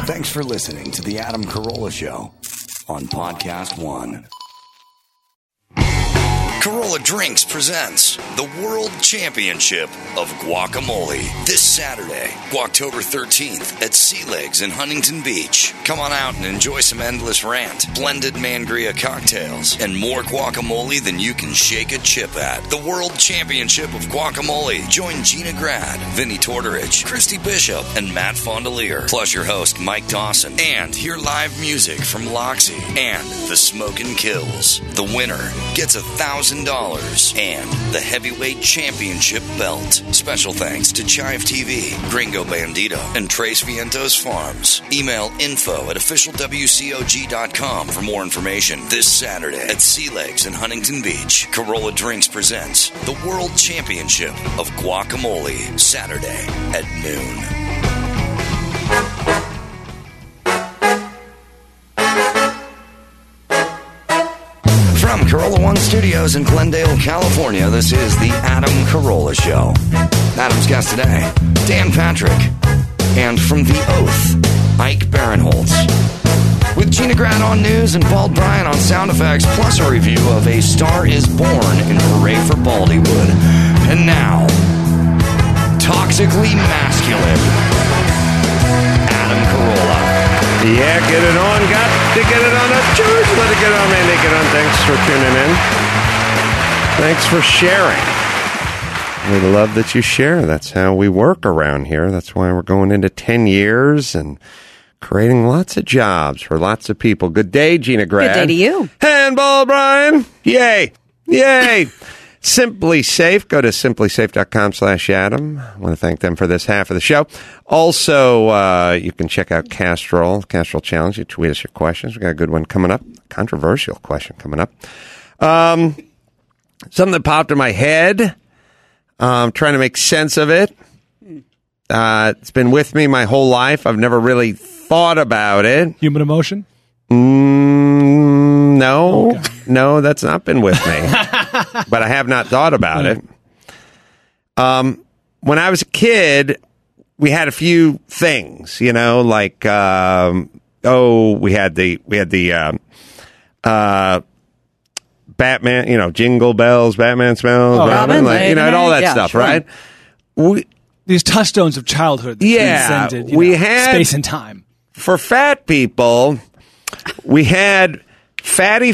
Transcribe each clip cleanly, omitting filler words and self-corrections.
Thanks for listening to The Adam Carolla Show on Podcast One. Carolla Drinks presents the World Championship of Guacamole this Saturday, October 13th at Sea Legs in Huntington Beach. Come on out and enjoy some endless rant, blended mangria cocktails, and more guacamole than you can shake a chip at. The World Championship of Guacamole. Join Gina Grad, Vinnie Tortorich, Christy Bishop, and Matt Fondelier, plus your host Mike Dawson, and hear live music from Loxy and the Smokin' Kills. The winner gets $1,000 and the heavyweight championship belt. Special thanks to Chive TV, Gringo Bandito, and Trace Vientos Farms. Email info@officialwcog.com for more information. This Saturday at Sea Legs in Huntington Beach, Carolla Drinks presents the World Championship of Guacamole, Saturday at noon. From Carolla One Studios in Glendale, California, this is the Adam Carolla Show. Adam's guest today, Dan Patrick. And from The Oath, Ike Barinholtz. With Gina Grad on news and Bald Brian on sound effects, plus a review of A Star Is Born in Hooray for Baldywood. And now, toxically masculine, Adam Carolla. Yeah, get it on. Got to get it on. George, let it get on, man. Get on. Thanks for tuning in. Thanks for sharing. We love that you share. That's how we work around here. That's why we're going into 10 years and creating lots of jobs for lots of people. Good day, Gina Grad. Good day to you. Handball, Brian. Yay. Yay. Simply Safe. Go to simplysafe.com/Adam. I want to thank them for this half of the show. Also, you can check out Castrol Challenge. You tweet us your questions. We got a good one coming up. Controversial question coming up. Something that popped in my head. I'm trying to make sense of it. It's been with me my whole life. I've never really thought about it. Human emotion? No. Okay. No, that's not been with me. But I have not thought about it. When I was a kid, we had a few things, like we had the Batman, Jingle Bells, Batman Smells, Robin, and all that stuff, sure. Right? These touchstones of childhood that transcended, we had space and time. For fat people, we had Fatty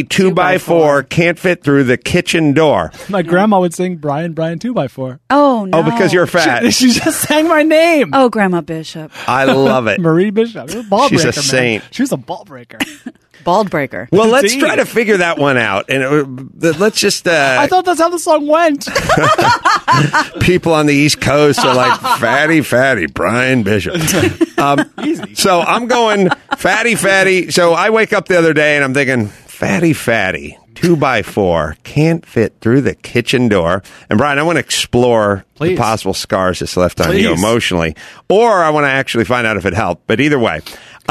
2x4 can't fit through the kitchen door. My grandma would sing Brian 2x4. Oh, no. Oh, because you're fat. She just sang my name. Oh, Grandma Bishop. I love it. Marie Bishop. She's a saint. She was a ball breaker. Bald breaker. Well, let's try to figure that one out. And let's just... I thought that's how the song went. People on the East Coast are like, Fatty, Brian Bishop. Easy. So I'm going Fatty. So I wake up the other day and I'm thinking, Fatty, 2x4 can't fit through the kitchen door. And Brian, I want to explore the possible scars this left on you emotionally. Or I want to actually find out if it helped. But either way...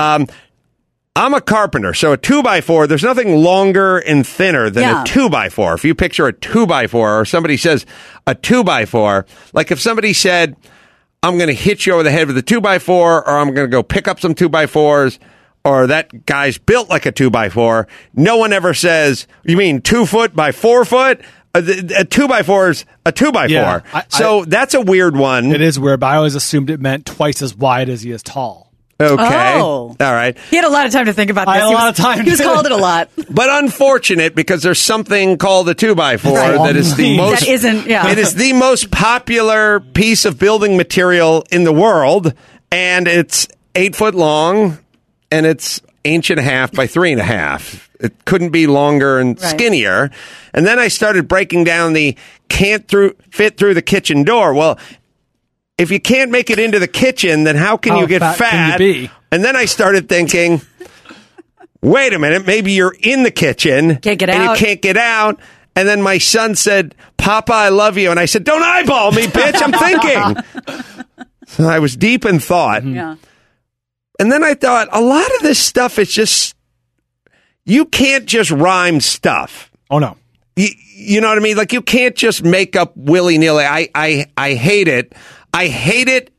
I'm a carpenter, so a 2x4, there's nothing longer and thinner than a 2x4. If you picture a 2x4 or somebody says a 2x4, like if somebody said, I'm going to hit you over the head with a 2x4 or I'm going to go pick up some 2x4s or that guy's built like a 2x4, no one ever says, you mean 2 foot by 4 foot? A 2x4 is a 2x4. Yeah, that's a weird one. It is weird, but I always assumed it meant twice as wide as he is tall. Okay. Oh. All right. He had a lot of time to think about this. I had a lot of time. He was called it a lot. But unfortunate because there's something called a 2x4 that is the most... That isn't, It is the most popular piece of building material in the world, and it's 8 foot long, and it's 1.5 by 3.5. It couldn't be longer and skinnier. And then I started breaking down the can't fit through the kitchen door. Well... If you can't make it into the kitchen, then how can you get fat? And then I started thinking, wait a minute, maybe you're in the kitchen you can't get out. And then my son said, Papa, I love you. And I said, don't eyeball me, bitch. I'm thinking. So I was deep in thought. Yeah. And then I thought, a lot of this stuff is just, you can't just rhyme stuff. Oh, no. You know what I mean? Like, you can't just make up willy-nilly. I hate it. I hate it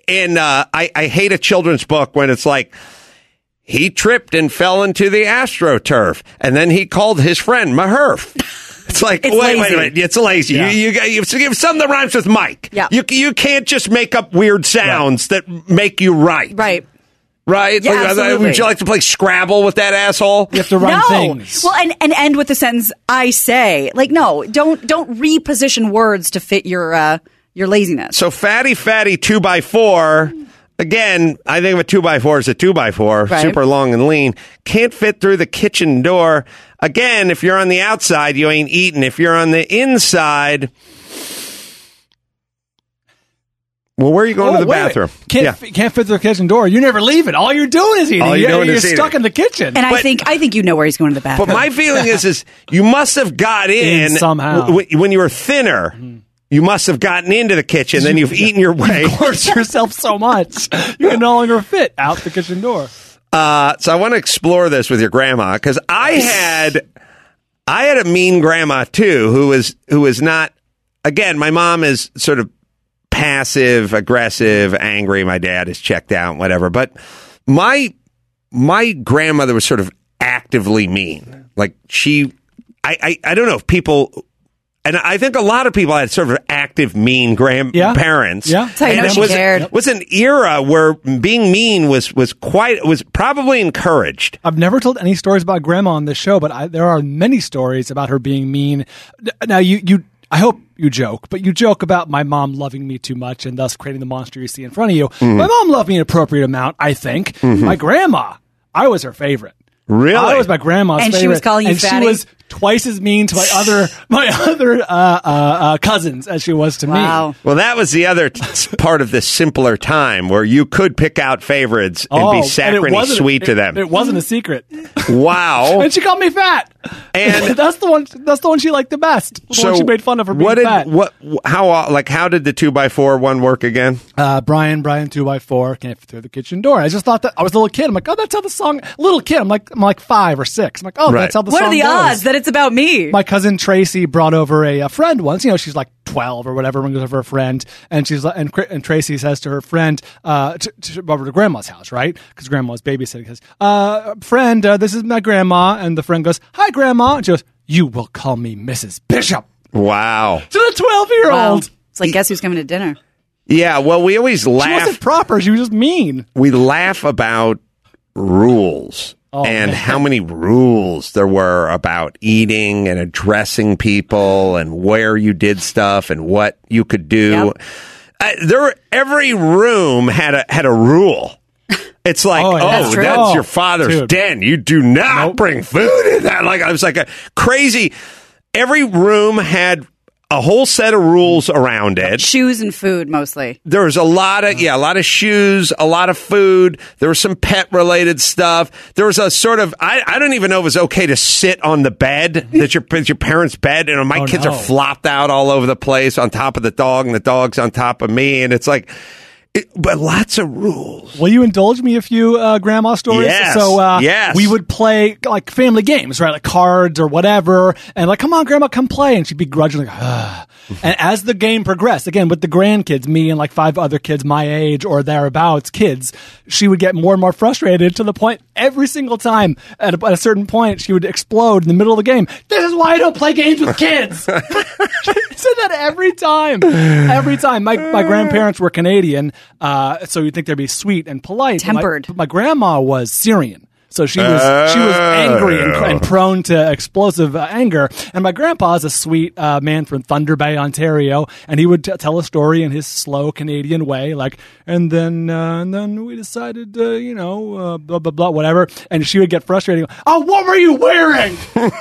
I hate a children's book when it's like, he tripped and fell into the AstroTurf, and then he called his friend Maherf. It's like, It's wait, lazy. it's lazy. Yeah. You give something that rhymes with Mike. Yeah. You can't just make up weird sounds that make you right. Right. Right? Yeah, absolutely. Would you like to play Scrabble with that asshole? You have to run No. things. Well, and end with the sentence, I say. Like, no, don't reposition words to fit your laziness. So fatty 2x4. Again, I think of a 2x4 as a 2x4, Right. super long and lean. Can't fit through the kitchen door. Again, if you're on the outside, you ain't eating. If you're on the inside, well, where are you going to the wait a minute. bathroom? Can't fit through the kitchen door. You never leave it. All you're doing is eating. All you're doing is You're eating. stuck in the kitchen. And I think you know where he's going to the bathroom. But my feeling is you must have got in somehow. when you were thinner. You must have gotten into the kitchen, then you've eaten your way. You force yourself so much, you can no longer fit out the kitchen door. So I want to explore this with your grandma because I had a mean grandma too, who was not. Again, my mom is sort of passive, aggressive, angry. My dad is checked out, whatever. But my grandmother was sort of actively mean. Like I don't know if people. And I think a lot of people had sort of active, mean grandparents. Yeah. That's how you know And she cared. It was an era where being mean was probably encouraged. I've never told any stories about grandma on this show, but there are many stories about her being mean. Now, I hope you joke, but you joke about my mom loving me too much and thus creating the monster you see in front of you. My mom loved me an appropriate amount, I think. My grandma, I was her favorite. Really? I was my grandma's And favorite. she was calling you and fatty? she was twice as mean to my other cousins as she was to Wow. me. Well, that was the other part of the simpler time where you could pick out favorites and be and it saccharine wasn't- sweet to them. It wasn't a secret. Wow. And she called me fat. And- that's the one she liked the best. The one she made fun of her being fat. How did the 2x4 one work again? Brian 2x4 can't fit through the kitchen door. I just thought that I was a little kid. I'm like, oh, that's how the song. Little kid. I'm like 5 or 6. I'm like, oh, Right. that's how the What song are the goes. odds that it's about me? My cousin Tracy brought over a friend once. You know, she's like 12 or whatever. When goes over a friend, and she's like, and Tracy says to her friend, over to grandma's house, right? Because grandma was babysitting. Says, friend, this is my grandma, and the friend goes, hi, grandma, and she goes, you will call me Mrs. Bishop Wow. to the 12-year-old. Wow. It's like, guess who's coming to dinner? Yeah, well, we always She laugh. wasn't proper. She was just mean. We laugh about rules and man. how many rules there were about eating and addressing people and where you did stuff and what you could do. Yep. Every room had a rule. It's like, Oh, yeah. that's That's true. your father's Dude. den. You do not bring food in that. Like, I was like a crazy. Every room had a whole set of rules around it. Shoes and food, mostly. There was a lot of shoes, a lot of food. There was some pet related stuff. There was a sort of, I don't even know if it was okay to sit on the bed, that's your parents' bed. And my kids no. are flopped out all over the place on top of the dog, and the dog's on top of me. And it's like, but lots of rules. Will you indulge me a few grandma stories? Yes, So yes. we would play like family games, right? Like cards or whatever. And like, come on, grandma, come play. And she'd begrudgingly, And as the game progressed, again, with the grandkids, me and like 5 other kids my age or thereabouts kids, she would get more and more frustrated to the point every single time at a certain point, she would explode in the middle of the game. This is why I don't play games with kids. She said that every time. Every time. My grandparents were Canadian, so you'd think they'd be sweet and polite. Tempered. But my grandma was Syrian. So she was angry and prone to explosive anger. And my grandpa is a sweet man from Thunder Bay, Ontario, and he would tell a story in his slow Canadian way, like, and then we decided, blah blah blah, whatever. And she would get frustrated. Oh, what were you wearing?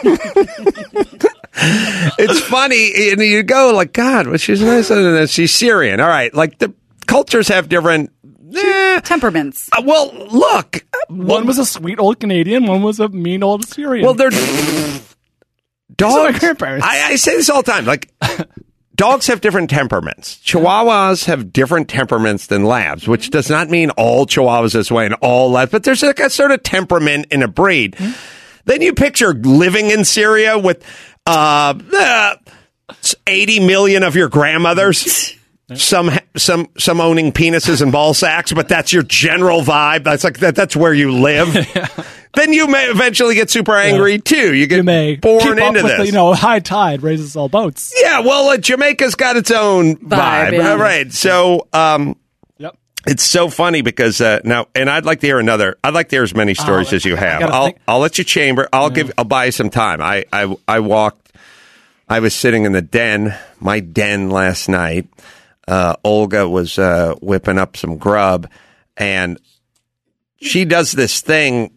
It's funny, and you go like, God, well, she's nice, and she's Syrian. All right, like the cultures have different Temperaments. well, look, One was a sweet old Canadian, one was a mean old Syrian. well, they're So dogs. my grandparents. I say this all the time. Like, dogs have different temperaments. Chihuahuas have different temperaments than labs, which does not mean all Chihuahuas this way and all labs, but there's like a sort of temperament in a breed. Then you picture living in Syria with 80 million of your grandmothers. Some some owning penises and ball sacks, but that's your general vibe. That's like that's where you live. Then you may eventually get super angry too. You get born into this. High tide raises all boats. Yeah, well, Jamaica's got its own vibe. Yeah. Right. So, it's so funny because now, and I'd like to hear I'd like to hear as many stories as you have. I'll let you chamber. I'll buy you some time. I walked. I was sitting in my den last night. Olga was whipping up some grub, and she does this thing.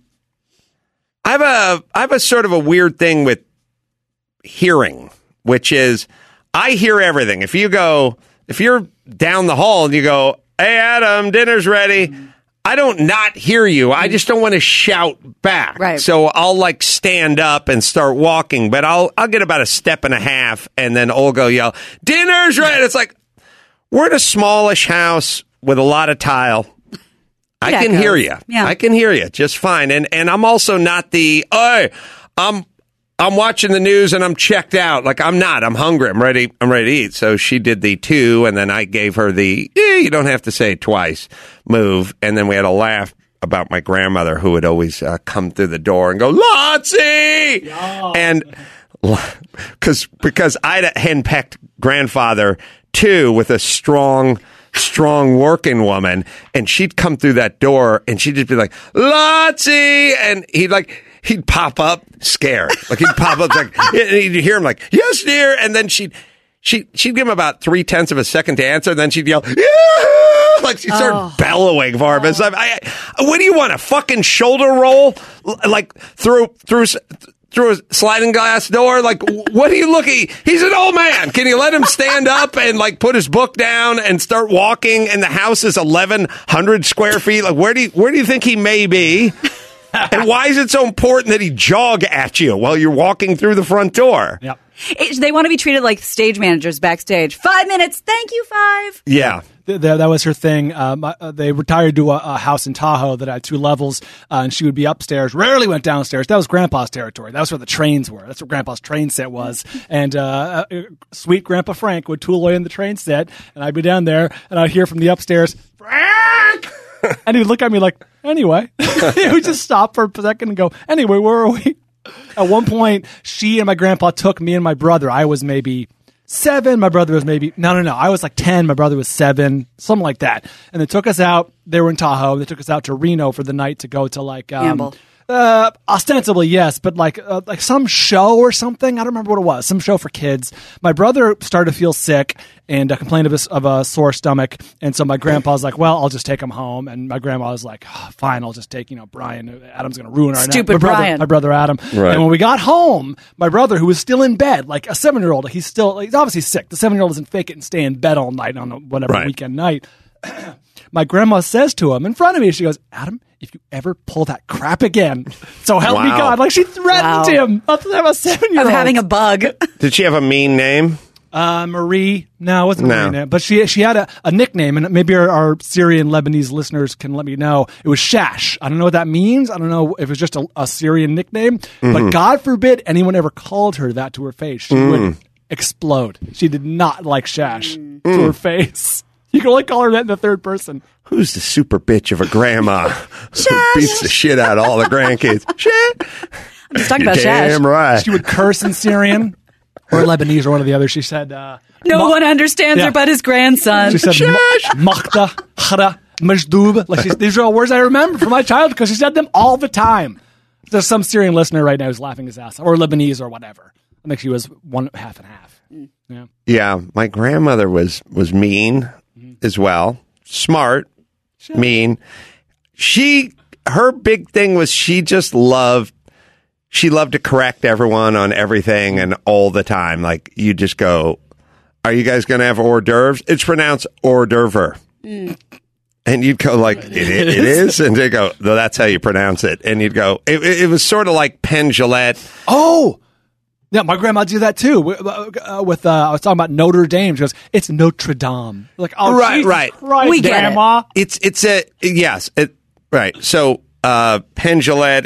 I have a sort of a weird thing with hearing, which is I hear everything. If you're down the hall and you go, "Hey, Adam, dinner's ready," I don't not hear you. I just don't want to shout back. Right. So I'll like stand up and start walking, but I'll get about a step and a half, and then Olga will yell, "Dinner's ready." It's like we're in a smallish house with a lot of tile. I can hear you. Yeah. I can hear you just fine. And I'm also not I'm watching the news and I'm checked out. Like I'm not. I'm hungry. I'm ready to eat. So she did the 2, and then I gave her the you don't have to say it twice move. And then we had a laugh about my grandmother who would always come through the door and go, "Lotsie!" Oh. And because I'd a henpecked grandfather too with a strong working woman, and she'd come through that door and she'd just be like, "Lotsie," and he'd pop up scared. Like he'd pop up like, and you'd hear him like, "Yes, dear," and then she'd give him about 0.3 of a second to answer, and then she'd yell, "Yeah!" Like she'd start bellowing for him. What do you want, a fucking shoulder roll like through a sliding glass door? Like, what are you looking? He's an old man. Can you let him stand up and like put his book down and start walking? And the house is 1,100 square feet. Like, where do you think he may be? And why is it so important that he jog at you while you're walking through the front door? Yep. They want to be treated like stage managers backstage. 5 minutes. Thank you, 5. Yeah. That was her thing. They retired to a house in Tahoe that had 2 levels, and she would be upstairs. Rarely went downstairs. That was Grandpa's territory. That was where the trains were. That's where Grandpa's train set was. And sweet Grandpa Frank would tool away in the train set, and I'd be down there, and I'd hear from the upstairs, "Frank!" And he would look at me like, "Anyway." He would just stop for a second and go, "Anyway, where are we?" At one point, she and my grandpa took me and my brother. I was maybe 7. My brother was maybe, no. I was like 10. My brother was 7, something like that. And they took us out. They were in Tahoe. They took us out to Reno for the night to go to like, Gamble. Ostensibly, yes, but like some show or something. I don't remember what it was. Some show for kids. My brother started to feel sick and complained of a sore stomach. And so my grandpa's like, "Well, I'll just take him home." And my grandma was like, "Fine, I'll just take, Brian. Adam's going to ruin our Stupid night." Brian. My brother Adam. Right. And when we got home, my brother, who was still in bed, like a 7-year-old, he's obviously sick. The 7-year-old doesn't fake it and stay in bed all night on whatever weekend night. My grandma says to him in front of me, she goes, "Adam, if you ever pull that crap again, so help me God." Like she threatened him of having a 7-year-old. Of having a bug. Did she have a mean name? Marie. No, it wasn't Marie. No. But she had a nickname, and maybe our Syrian Lebanese listeners can let me know. It was Shash. I don't know what that means. I don't know if it was just a Syrian nickname. Mm-hmm. But God forbid anyone ever called her that to her face. She would explode. She did not like Shash to her face. You can only call her that in the third person. Who's the super bitch of a grandma who beats the shit out of all the grandkids? Shit. I'm just talking about Shash. Damn right. She would curse in Syrian or Lebanese or one of the others. She said, "No one understands her but his grandson." She said, "Makhta, khara, majdub." Like these are all words I remember from my childhood because she said them all the time. There's some Syrian listener right now who's laughing his ass off, or Lebanese or whatever. I think she was half and half. Yeah, my grandmother was mean as well. Smart, mean. Her big thing was she loved to correct everyone on everything and all the time. Like you just go, "Are you guys going to have hors d'oeuvres?" It's pronounced hors d'oeuvre. And you'd go like, it is? And they go, "No, that's how you pronounce it." And you'd go, it was sort of like Penn Jillette. Oh, yeah, my grandma did that too. With I was talking about Notre Dame. She goes, "It's Notre Dame." Like, oh, right. We get Grandma. It's a yes. Right. So Penn Jillette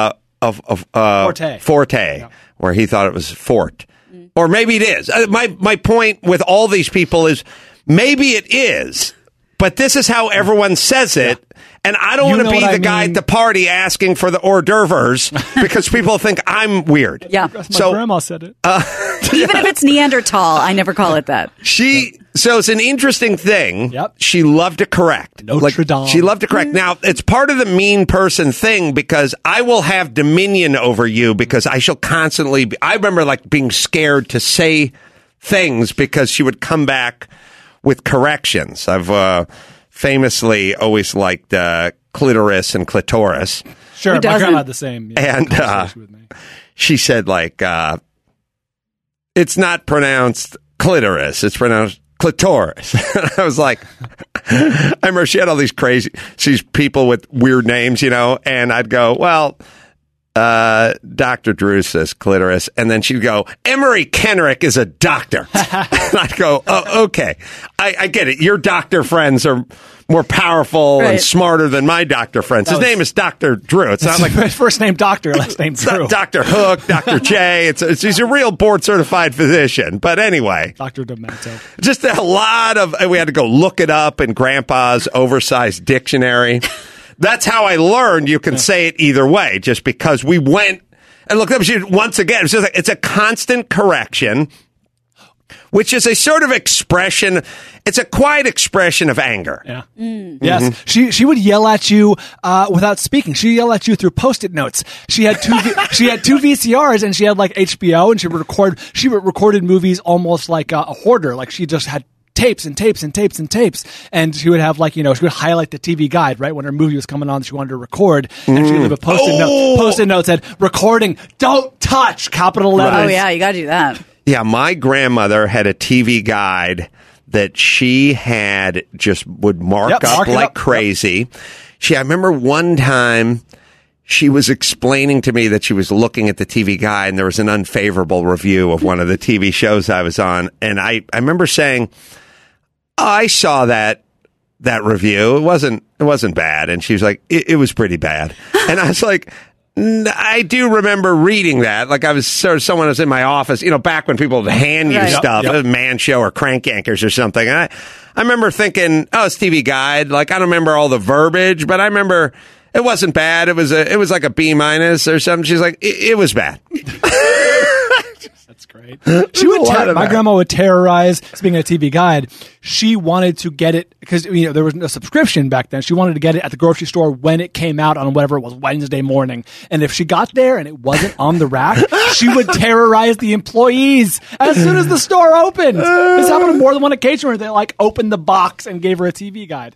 and Forte, where he thought it was Fort, or maybe it is. My point with all these people is maybe it is, but this is how everyone says it. And I don't want to be the guy at the party asking for the hors d'oeuvres because people think I'm weird. Yeah. My grandma said it. Even if it's Neanderthal, I never call it that. So it's an interesting thing. Yep. She loved to correct. Notre Dame. She loved to correct. Now, it's part of the mean person thing because I will have dominion over you because I shall constantly I remember like being scared to say things because she would come back with corrections. I've famously always liked clitoris and clitoris. Sure, my grandma had the same. And she said, like, it's not pronounced clitoris, it's pronounced clitoris. And I was like, I remember she had all these people with weird names, and I'd go, well, Dr. Drew says clitoris, and then she'd go, Emery Kenrick is a doctor. And I'd go, oh, okay, I get it. Your doctor friends are more powerful and smarter than my doctor friends. His name is Dr. Drew. It's not like first name Doctor, last name Drew. Dr. Hook, Dr. J. He's a real board certified physician. But anyway, Dr. Demento. Just a lot of. We had to go look it up in Grandpa's oversized dictionary. That's how I learned you can say it either way, just because we went and looked up. Once again, it's just like, it's a constant correction, which is a sort of expression. It's a quiet expression of anger. Yeah. Yes. She would yell at you without speaking. She yelled at you through Post-it notes. She had two VCRs and she had like HBO and she recorded movies almost like a hoarder. Like she just had tapes and tapes and tapes and tapes, and she would have she would highlight the TV guide right when her movie was coming on that she wanted to record, and she would leave a post-it note said recording, don't touch, capital letters. Oh yeah, you gotta do that. Yeah, my grandmother had a TV guide that she had just would mark up like crazy. I remember one time she was explaining to me that she was looking at the TV guide and there was an unfavorable review of one of the TV shows I was on, and I remember saying, I saw that review. It wasn't bad. And she was like, it was pretty bad. And I was like, I do remember reading that. Like I was sort of someone was in my office, back when people would hand you stuff, a Man Show or Crank Yankers or something. And I remember thinking, oh, it's TV Guide. Like I don't remember all the verbiage, but I remember it wasn't bad. It was like a B- or something. She's like, it was bad. That's great. My grandma would terrorize. Speaking of TV Guide, she wanted to get it because there was no subscription back then. She wanted to get it at the grocery store when it came out on whatever it was, Wednesday morning. And if she got there and it wasn't on the rack, she would terrorize the employees as soon as the store opened. This happened on more than one occasion where they opened the box and gave her a TV Guide.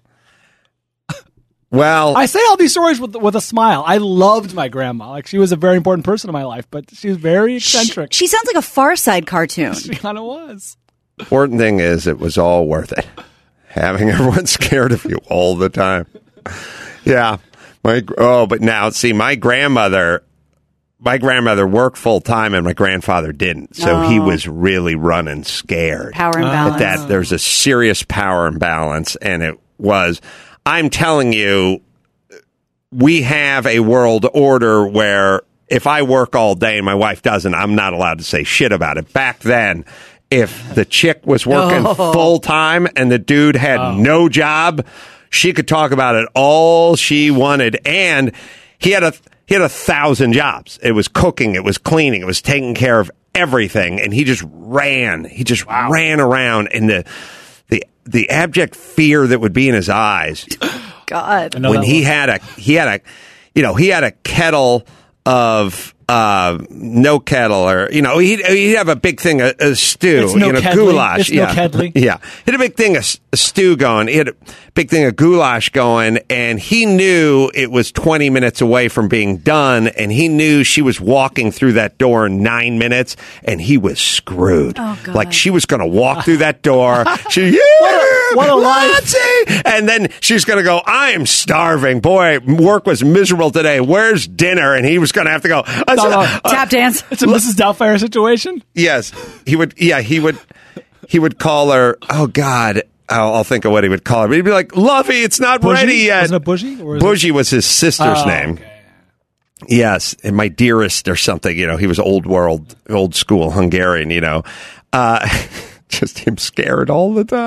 Well, I say all these stories with a smile. I loved my grandma. Like she was a very important person in my life, but she was very eccentric. She sounds like a Far Side cartoon. She kind of was. Important thing is it was all worth it. Having everyone scared of you all the time. Yeah. But now see, my grandmother worked full time and my grandfather didn't. So he was really running scared. Power imbalance. There's a serious power imbalance, and it was. I'm telling you, we have a world order where if I work all day and my wife doesn't, I'm not allowed to say shit about it. Back then, if the chick was working full time and the dude had no job, she could talk about it all she wanted. And he had 1,000 jobs. It was cooking, it was cleaning, it was taking care of everything. And he just ran. He just ran around in the abject fear that would be in his eyes. God. When he had a kettle of no kettle, or he'd have a big thing of stew, goulash. No kedley. Yeah, he had a big thing of stew going. He had a big thing of goulash going, and he knew it was 20 minutes away from being done, and he knew she was walking through that door in 9 minutes, and he was screwed. Oh, God. Like she was going to walk through that door. What a life! And then she's going to go, I am starving. Boy, work was miserable today. Where's dinner? And he was going to have to go, tap dance. It's a Mrs. Doubtfire situation. Yes. He would call her, oh God, I'll think of what he would call her. But he'd be like, Lovey, it's not ready yet. Wasn't it Bougie? Bougie was his sister's name. Okay. Yes. And my dearest or something, he was old school Hungarian, just him scared all the time.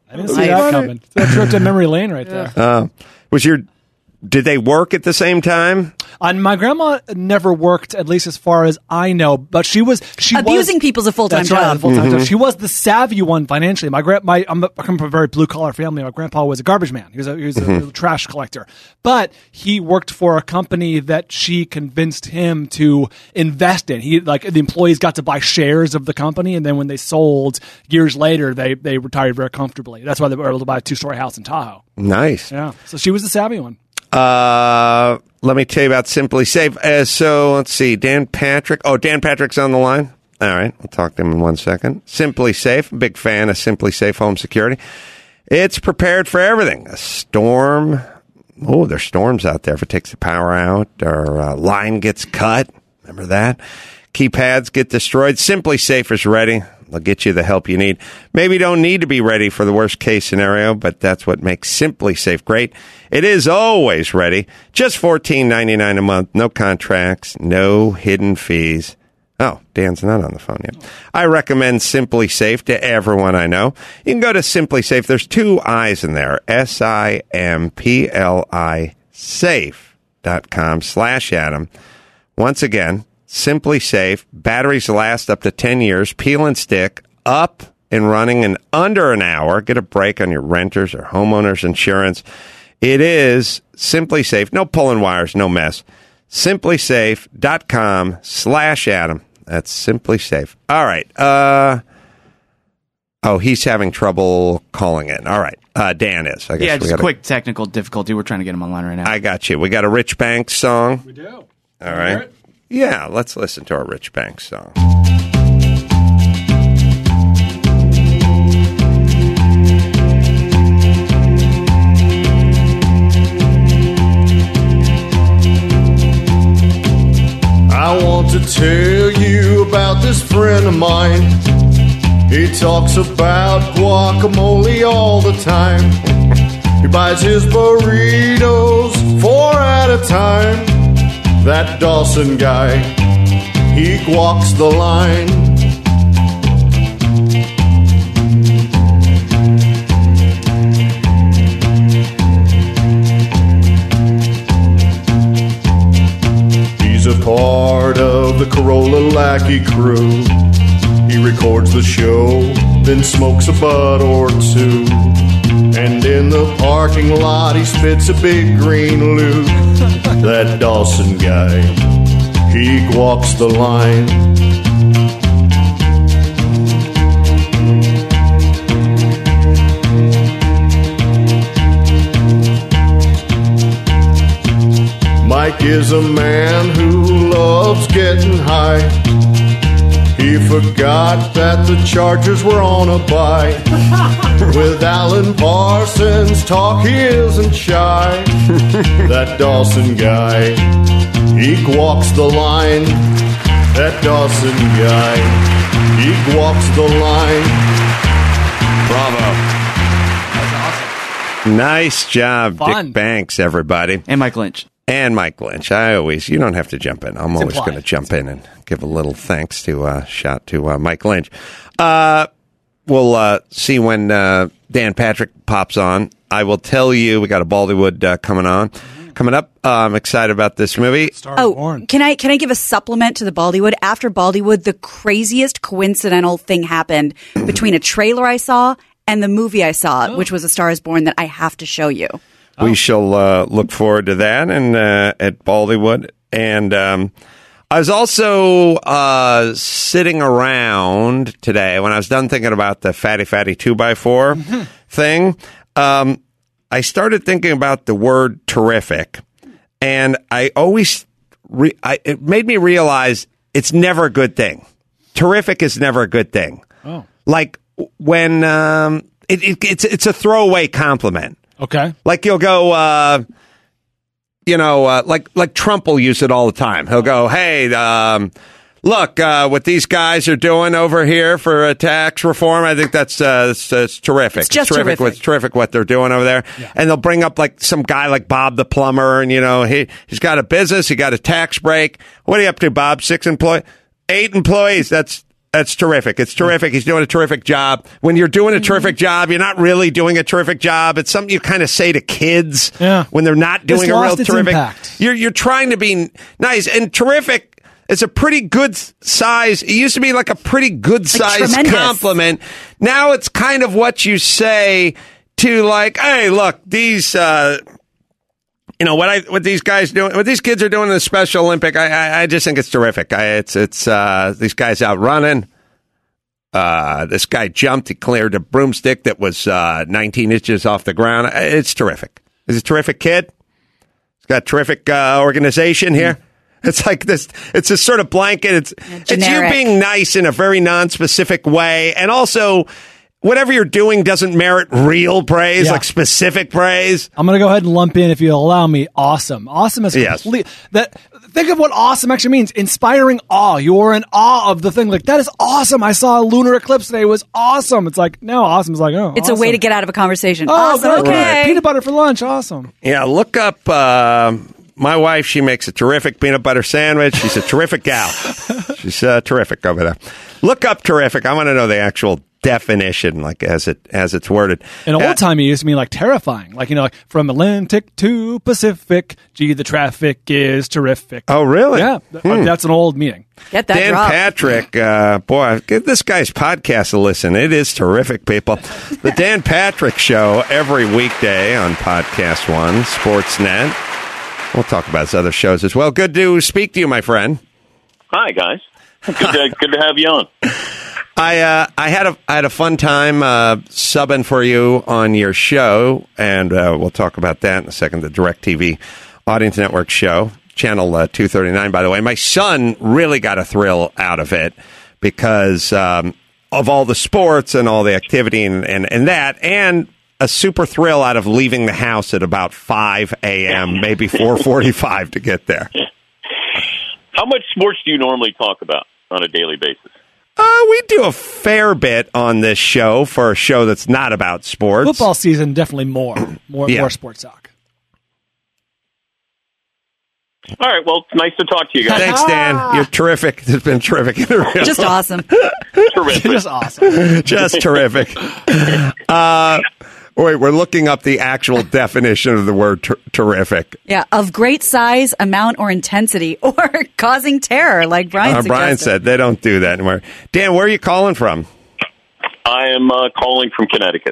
I didn't see that coming. That's right to memory lane right there. Did they work at the same time? My grandma never worked, at least as far as I know, but she abusing people's a full-time job. Job. She was the savvy one financially. I come from a very blue-collar family. My grandpa was a garbage man. He was a trash collector. But he worked for a company that she convinced him to invest in. The employees got to buy shares of the company, and then when they sold years later, they retired very comfortably. That's why they were able to buy a 2-story house in Tahoe. Nice. Yeah. So she was the savvy one. Let me tell you about Simply Safe. So let's see, Dan Patrick. Oh, Dan Patrick's on the line. All right, we'll talk to him in 1 second. Simply Safe, big fan of Simply Safe Home Security. It's prepared for everything. A storm. Oh, there's storms out there if it takes the power out or a line gets cut. Remember that? Keypads get destroyed. Simply Safe is ready. They'll get you the help you need. Maybe you don't need to be ready for the worst case scenario, but that's what makes Simply Safe great. It is always ready. Just $14.99 a month. No contracts, no hidden fees. Oh, Dan's not on the phone yet. I recommend Simply Safe to everyone I know. You can go to Simply Safe. There's 2 I's in there. SIMPLI safe.com/Adam. Once again, Simply Safe. Batteries last up to 10 years. Peel and stick. Up and running in under an hour. Get a break on your renters or homeowners insurance. It is Simply Safe. No pulling wires, no mess. SimplySafe.com/Adam. That's Simply Safe. All right. He's having trouble calling in. All right. Dan is. I guess. Yeah, just a quick technical difficulty. We're trying to get him online right now. I got you. We got a Rich Banks song. We do. All right. Yeah, let's listen to our Rich Banks song. I want to tell you about this friend of mine. He talks about guacamole all the time. He buys his burritos 4 at a time. That Dawson guy, he guacs the line. He's a part of the Corolla Lackey crew. He records the show, then smokes a bud or 2. And in the parking lot, he spits a big green Luke. That Dawson guy, he guacs the line. Mike is a man who loves getting high. He forgot that the Chargers were on a bye. With Alan Parsons talk, he isn't shy. That Dawson guy, he guacs the line. That Dawson guy, he guacs the line. Bravo. That's awesome. Nice job, Fun. Dick Banks, everybody. And Mike Lynch. And Mike Lynch. You don't have to jump in. I'm always going to jump in and give a little thanks to shout to Mike Lynch. We'll see when Dan Patrick pops on. I will tell you, we got a Baldywood coming up. I'm excited about this movie. Born. Can I give a supplement to the Baldywood? After Baldywood, the craziest coincidental thing happened between a trailer I saw and the movie I saw, which was A Star Is Born, that I have to show you. We shall look forward to that and at Baldywood. And I was also sitting around today when I was done thinking about the Fatty 2x4 thing. I started thinking about the word terrific, and I always it made me realize it's never a good thing. Terrific is never a good thing. Oh, like when it's a throwaway compliment. Okay. Like you'll go, like Trump will use it all the time. He'll go, hey, look, what these guys are doing over here for tax reform, I think that's terrific. It's just terrific. It's terrific what they're doing over there. Yeah. And they'll bring up like some guy like Bob the plumber, and he's got a business, he got a tax break. What are you up to, Bob? 8 employees. That's That's terrific. It's terrific. He's doing a terrific job. When you're doing a terrific job, you're not really doing a terrific job. It's something you kind of say to kids when they're not doing a real terrific. You're trying to be nice, and terrific is a pretty good size. It used to be like a pretty good size compliment. Now it's kind of what you say to, like, hey, look, these what these guys doing, what these kids are doing in the Special Olympic, I just think it's terrific. It's these guys out running. This guy jumped. He cleared a broomstick that was 19 inches off the ground. It's terrific. He's a terrific kid. He's got a terrific organization here. It's like this. It's this sort of blanket. It's you being nice in a very non-specific way, and also, whatever you're doing doesn't merit real praise, like specific praise. I'm going to go ahead and lump in, if you allow me, awesome. Awesome is complete. Think of what awesome actually means. Inspiring awe. You're in awe of the thing. Like, that is awesome. I saw a lunar eclipse today. It was awesome. It's like, no, awesome is like, oh, it's awesome. a way to get out of a conversation. Oh, awesome. Okay. Right. Peanut butter for lunch. Awesome. Yeah, look up my wife. She makes a terrific peanut butter sandwich. She's a terrific gal. She's terrific over there. Look up terrific. I want to know the actual definition, like as it's worded. In old time, it used to mean like terrifying, like, like from Atlantic to Pacific. Gee, the traffic is terrific. Oh, really? Yeah, that's an old meaning. Get that Dan drop. Patrick, boy, give this guy's podcast a listen. It is terrific, people. The Dan Patrick Show every weekday on Podcast One, Sportsnet. We'll talk about his other shows as well. Good to speak to you, my friend. Hi, guys. Good to have you on. I had a fun time subbing for you on your show, and we'll talk about that in a second. The DirecTV Audience Network show, channel 239. By the way, my son really got a thrill out of it because of all the sports and all the activity and that, and a super thrill out of leaving the house at about 5 a.m., maybe 4:45 to get there. How much sports do you normally talk about on a daily basis? We do a fair bit on this show for a show that's not about sports. Football season, definitely more sports talk. All right, well, it's nice to talk to you guys. Thanks, Dan. You're terrific. It's been terrific. Just awesome. Terrific. Just awesome. Just terrific. Wait, we're looking up the actual definition of the word terrific. Yeah, of great size, amount, or intensity, or causing terror, like Brian suggested. Brian said they don't do that anymore. Dan, where are you calling from? I am calling from Connecticut.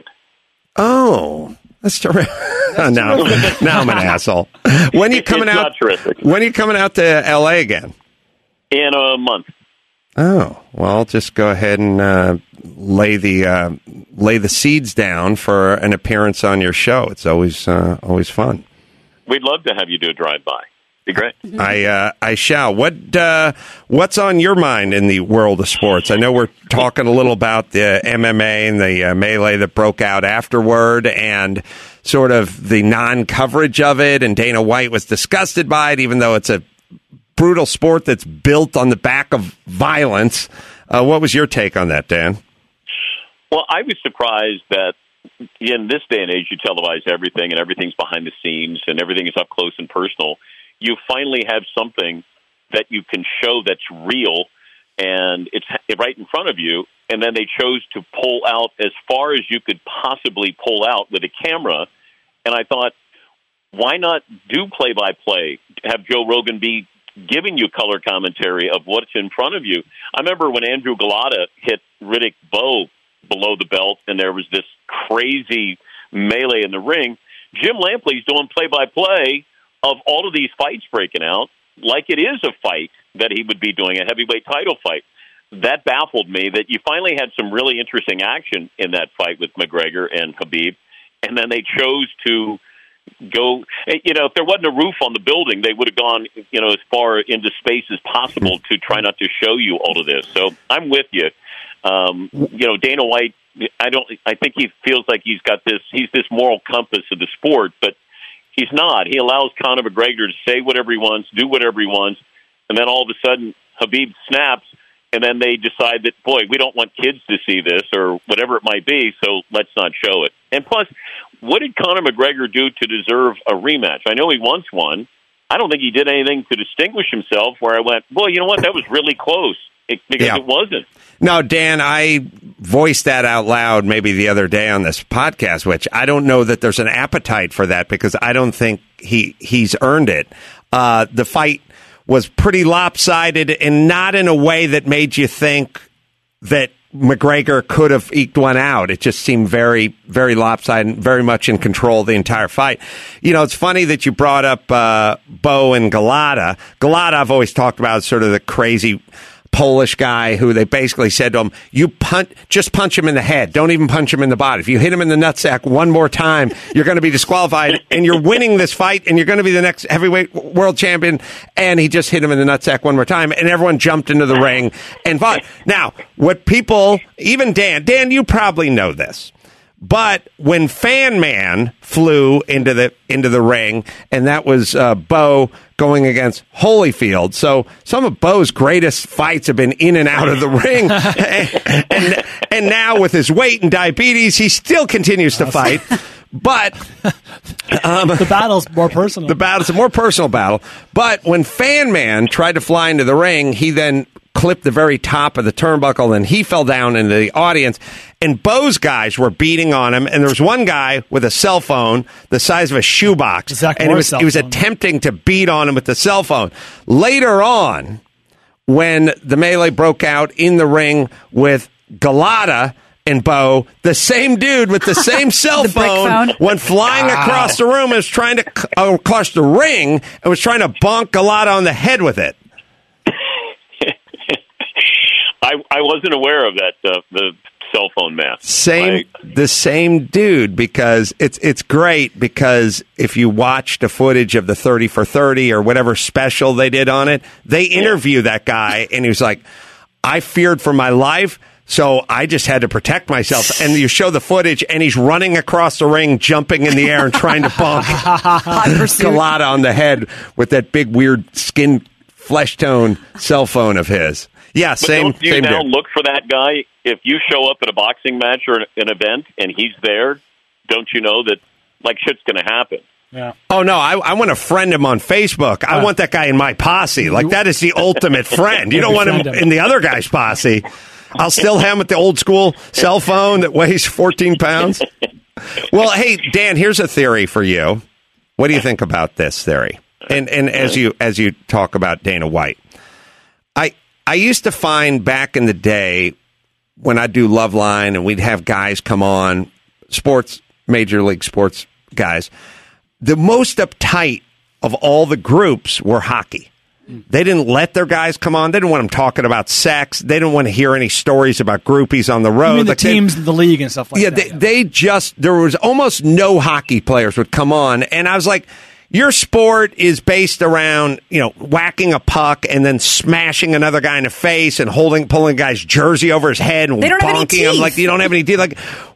Oh, that's terrific. Now I'm an asshole. When are you coming out? Not terrific. When are you coming out to L.A. again? In a month. Oh, well, just go ahead and lay the seeds down for an appearance on your show. It's always fun. We'd love to have you do a drive-by. Be great. I shall. What's on your mind in the world of sports? I know we're talking a little about the MMA and the melee that broke out afterward, and sort of the non-coverage of it. And Dana White was disgusted by it, even though it's a brutal sport that's built on the back of violence. What was your take on that, Dan? Well, I was surprised that in this day and age, you televise everything, and everything's behind the scenes, and everything is up close and personal. You finally have something that you can show that's real, and it's right in front of you, and then they chose to pull out as far as you could possibly pull out with a camera, and I thought, why not do play-by-play? Have Joe Rogan be giving you color commentary of what's in front of you. I remember when Andrew Galata hit Riddick Bowe below the belt, and there was this crazy melee in the ring. Jim Lampley's doing play-by-play of all of these fights breaking out like it is a fight that he would be doing, a heavyweight title fight. That baffled me that you finally had some really interesting action in that fight with McGregor and Khabib, and then they chose to go, if there wasn't a roof on the building, they would have gone, as far into space as possible to try not to show you all of this. So I'm with you. Dana White, I think he feels like he's this moral compass of the sport, but he's not. He allows Conor McGregor to say whatever he wants, do whatever he wants, and then all of a sudden Khabib snaps, and then they decide that, boy, we don't want kids to see this or whatever it might be, so let's not show it. And plus, what did Conor McGregor do to deserve a rematch? I know he wants one. I don't think he did anything to distinguish himself where I went, well, you know what, that was really close, because it wasn't. No, Dan, I voiced that out loud maybe the other day on this podcast, which I don't know that there's an appetite for that because I don't think he's earned it. The fight was pretty lopsided and not in a way that made you think that McGregor could have eked one out. It just seemed very, very lopsided, very much in control of the entire fight. You know, it's funny that you brought up Bo and Galata. Galata, I've always talked about, sort of the crazy Polish guy who they basically said to him, just punch him in the head. Don't even punch him in the body. If you hit him in the nutsack one more time, you're going to be disqualified and you're winning this fight and you're going to be the next heavyweight world champion. And he just hit him in the nutsack one more time and everyone jumped into the ring and fought. Now, what people, even Dan, you probably know this. But when Fan Man flew into the ring, and that was Bo going against Holyfield. So some of Bo's greatest fights have been in and out of the ring. and now with his weight and diabetes, he still continues to fight. But the battle's more personal. The battle's a more personal battle. But when Fan Man tried to fly into the ring, he then clipped the very top of the turnbuckle, and he fell down into the audience. And Bo's guys were beating on him, and there was one guy with a cell phone the size of a shoebox, and he was attempting to beat on him with the cell phone. Later on, when the melee broke out in the ring with Galata and Bo, the same dude with the same cell phone went flying across the room and was trying to across the ring and was trying to bonk Galata on the head with it. I wasn't aware of that, the cell phone math. The same dude, because it's great, because if you watch the footage of the 30 for 30 or whatever special they did on it, they interview that guy, and he was like, I feared for my life, so I just had to protect myself. And you show the footage, and he's running across the ring, jumping in the air and trying to bonk Galata on the head with that big, weird skin, flesh tone cell phone of his. Yeah, same. Don't you now look for that guy? If you show up at a boxing match or an event and he's there, don't you know that shit's going to happen? Yeah. Oh no, I want to friend him on Facebook. I want that guy in my posse. That is the ultimate friend. You don't want him in the other guy's posse. I'll still have him with the old school cell phone that weighs 14 pounds. Well, hey Dan, here's a theory for you. What do you think about this theory? And as you talk about Dana White, I used to find back in the day when I'd do Loveline and we'd have guys come on, major league sports guys, the most uptight of all the groups were hockey. They didn't let their guys come on. They didn't want them talking about sex. They didn't want to hear any stories about groupies on the road. You mean the teams in the league and stuff like that. There was almost no hockey players would come on. And I was like, your sport is based around, whacking a puck and then smashing another guy in the face and pulling a guy's jersey over his head and bonking him like you don't have any teeth.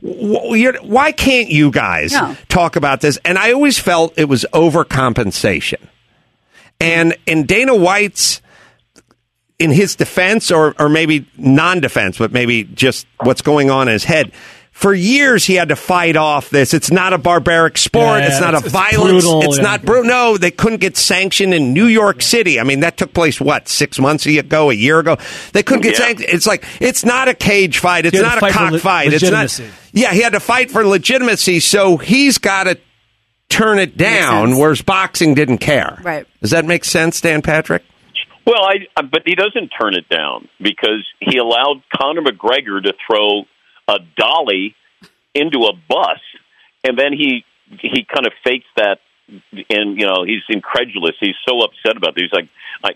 Why can't you guys talk about this? And I always felt it was overcompensation. And in Dana White's, in his defense, or maybe non-defense, but maybe just what's going on in his head, for years, he had to fight off this. It's not a barbaric sport. It's not a violence. Brutal, it's not brutal. No, they couldn't get sanctioned in New York City. I mean, that took place, 6 months ago, a year ago? They couldn't get sanctioned. It's not a cage fight. It's not a cockfight. It's not. Yeah, he had to fight for legitimacy, so he's got to turn it down, whereas boxing didn't care. Right. Does that make sense, Dan Patrick? Well, but he doesn't turn it down because he allowed Conor McGregor to throw a dolly into a bus, and then he kind of fakes that, and he's incredulous. He's so upset about this. He's like,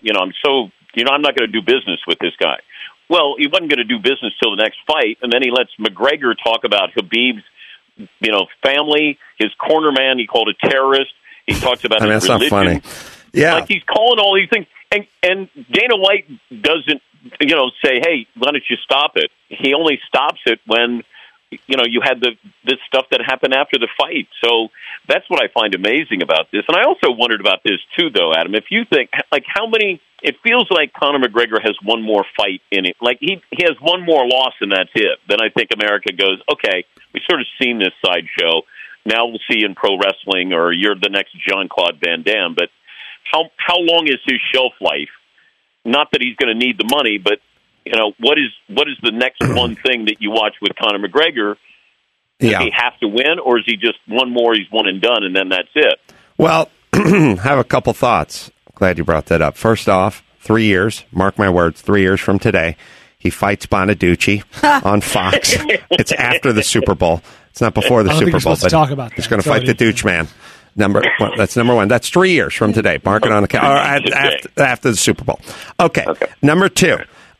I'm not going to do business with this guy. Well, he wasn't going to do business till the next fight, and then he lets McGregor talk about Khabib's, family, his corner man. He called a terrorist. He talks about his religion. That's not funny. Yeah, he's calling all these things, and Dana White doesn't, say, hey, why don't you stop it? He only stops it when, you had this stuff that happened after the fight. So that's what I find amazing about this. And I also wondered about this too, though, Adam. If you think, how many, it feels like Conor McGregor has one more fight in it. He has one more loss and that's it. Then I think America goes, okay, we've sort of seen this sideshow. Now we'll see in pro wrestling, or you're the next Jean-Claude Van Damme. But how long is his shelf life? Not that he's going to need the money, but what is the next one thing that you watch with Conor McGregor? Does he have to win, or is he just one more, he's one and done, and then that's it? Well, I have a couple thoughts. Glad you brought that up. First off, 3 years, mark my words, 3 years from today, he fights Bonaducci on Fox. It's after the Super Bowl. It's not before the Super Bowl, but talk about that. He's going to fight the Dooch man. That's number one. That's 3 years from today. Mark it on the calendar. After the Super Bowl. Okay. Number two,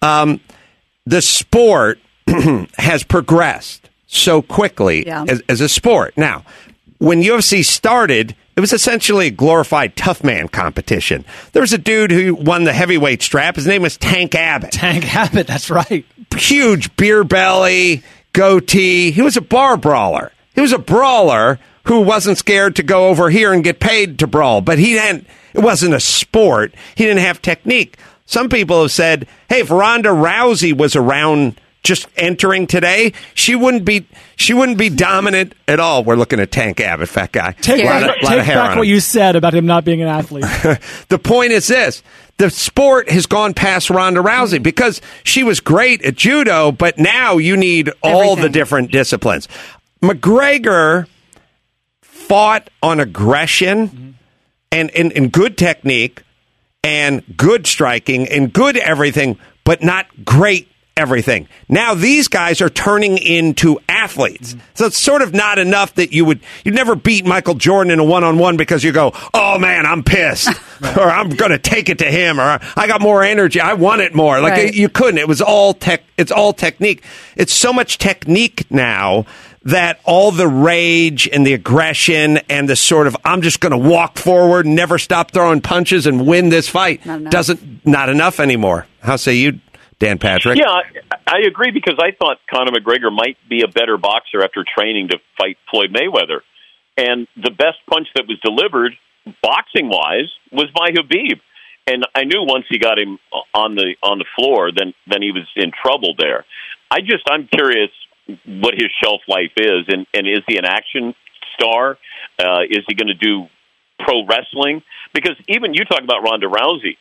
the sport has progressed so quickly as a sport. Now, when UFC started, it was essentially a glorified tough man competition. There was a dude who won the heavyweight strap. His name was Tank Abbott. Tank Abbott, that's right. Huge beer belly, goatee. He was a bar brawler. He was a brawler who wasn't scared to go over here and get paid to brawl. But it wasn't a sport. He didn't have technique. Some people have said, hey, if Ronda Rousey was around just entering today, she wouldn't be dominant at all. We're looking at Tank Abbott, fat guy. Take back what you said about him not being an athlete. The point is this. The sport has gone past Ronda Rousey because she was great at judo, but now you need all the different disciplines. McGregor fought on aggression and good technique and good striking and good everything, but not great everything. Now these guys are turning into athletes. So it's sort of not enough that you'd never beat Michael Jordan in a one-on-one because you go, oh man, I'm pissed, or I'm going to take it to him, or I got more energy, I want it more. Like you couldn't. It was all it's all technique. It's so much technique now that all the rage and the aggression and the sort of I'm just going to walk forward and never stop throwing punches and win this fight not enough anymore. How say you, Dan Patrick? Yeah, I agree because I thought Conor McGregor might be a better boxer after training to fight Floyd Mayweather. And the best punch that was delivered, boxing-wise, was by Khabib. And I knew once he got him on the floor, then he was in trouble there. I'm curious what his shelf life is, and is he an action star? Is he going to do pro wrestling? Because even you talk about Ronda Rousey.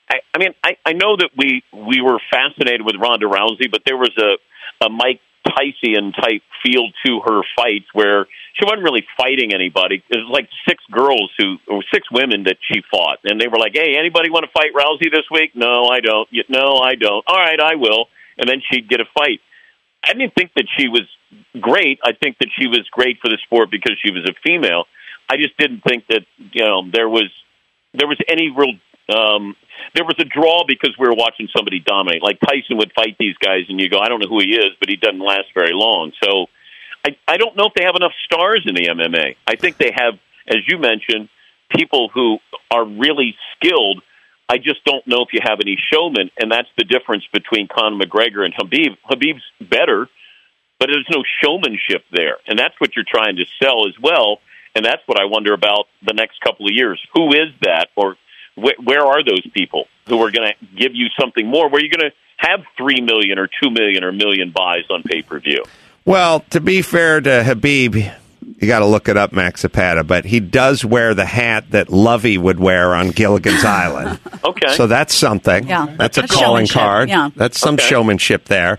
I know that we were fascinated with Ronda Rousey, but there was a Mike Tyson type feel to her fights where she wasn't really fighting anybody. It was like six women that she fought, and they were like, "Hey, anybody want to fight Rousey this week?" "No, I don't." "No, I don't." "All right, I will." And then she'd get a fight. I didn't think that she was great. I think that she was great for the sport because she was a female. I just didn't think that there was any real. There was a draw because we were watching somebody dominate. Like Tyson would fight these guys, and you go, I don't know who he is, but he doesn't last very long. So I don't know if they have enough stars in the MMA. I think they have, as you mentioned, people who are really skilled. I just don't know if you have any showmen, and that's the difference between Conor McGregor and Khabib. Khabib's better, but there's no showmanship there, and that's what you're trying to sell as well, and that's what I wonder about the next couple of years. Who is that, or where are those people who are going to give you something more? Where you're going to have 3 million or 2 million or 1 million buys on pay-per-view? Well, to be fair to Khabib, you got to look it up, Max Zapata, but he does wear the hat that Lovey would wear on Gilligan's Island. Okay. So that's something. Yeah. That's a calling card. Yeah. That's some showmanship there.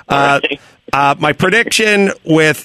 My prediction with,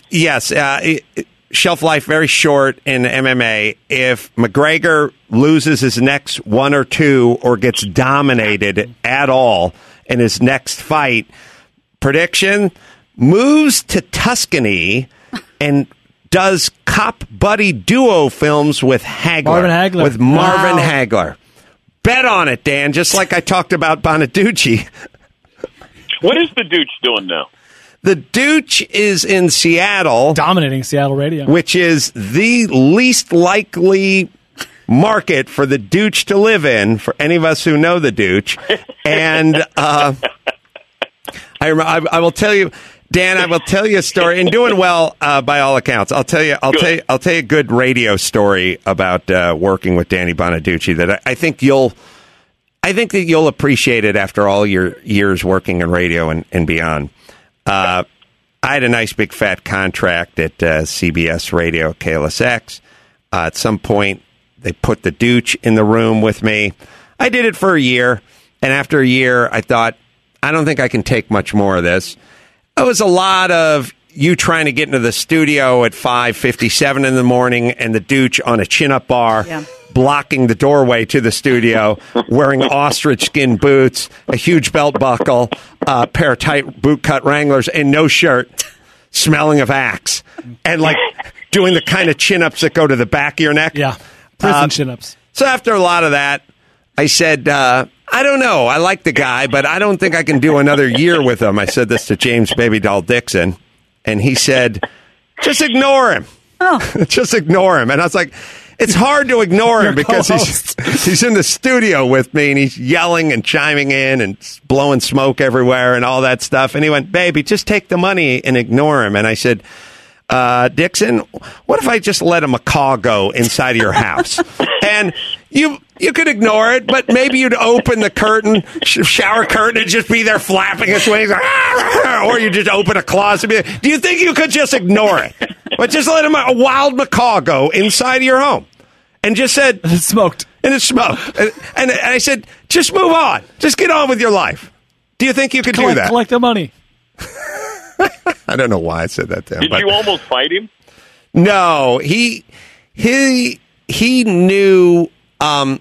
shelf life very short in MMA. If McGregor loses his next one or two or gets dominated at all in his next fight, prediction, moves to Tuscany and does cop buddy duo films with Marvin Hagler. Bet on it, Dan, just like I talked about Bonaducci. What is the Dooch doing now? The Dooch is in Seattle. Dominating Seattle radio. Which is the least likely market for the Dooch to live in, for any of us who know the Dooch. And I will tell you, Dan, I will tell you a story, and doing well by all accounts. I'll tell you a good radio story about working with Danny Bonaducci that I think that you'll appreciate it after all your years working in radio and beyond. I had a nice big fat contract at CBS Radio, KLSX. At some point, they put the Dooch in the room with me. I did it for a year, and after a year, I thought, I don't think I can take much more of this. It was a lot of you trying to get into the studio at 5:57 in the morning and the douche on a chin-up bar, blocking the doorway to the studio, wearing ostrich skin boots, a huge belt buckle, a pair of tight boot-cut Wranglers, and no shirt, smelling of Axe, and like doing the kind of chin-ups that go to the back of your neck. Yeah, prison chin-ups. So after a lot of that, I said, I don't know. I like the guy, but I don't think I can do another year with him. I said this to James Baby Doll Dixon, and he said, just ignore him. Oh. Just ignore him. And I was like, it's hard to ignore him because he's in the studio with me, and he's yelling and chiming in and blowing smoke everywhere and all that stuff. And he went, baby, just take the money and ignore him. And I said, Dixon, what if I just let a macaw go inside of your house? And you could ignore it, but maybe you'd open the curtain, shower curtain, and just be there flapping its wings, or you just open a closet. Do you think you could just ignore it? But just let a wild macaw go inside of your home. And just said... And it smoked. And it smoked. And I said, just move on. Just get on with your life. Do you think you could do that? Collect the money. I don't know why I said that to him. Did you almost fight him? No, he knew, and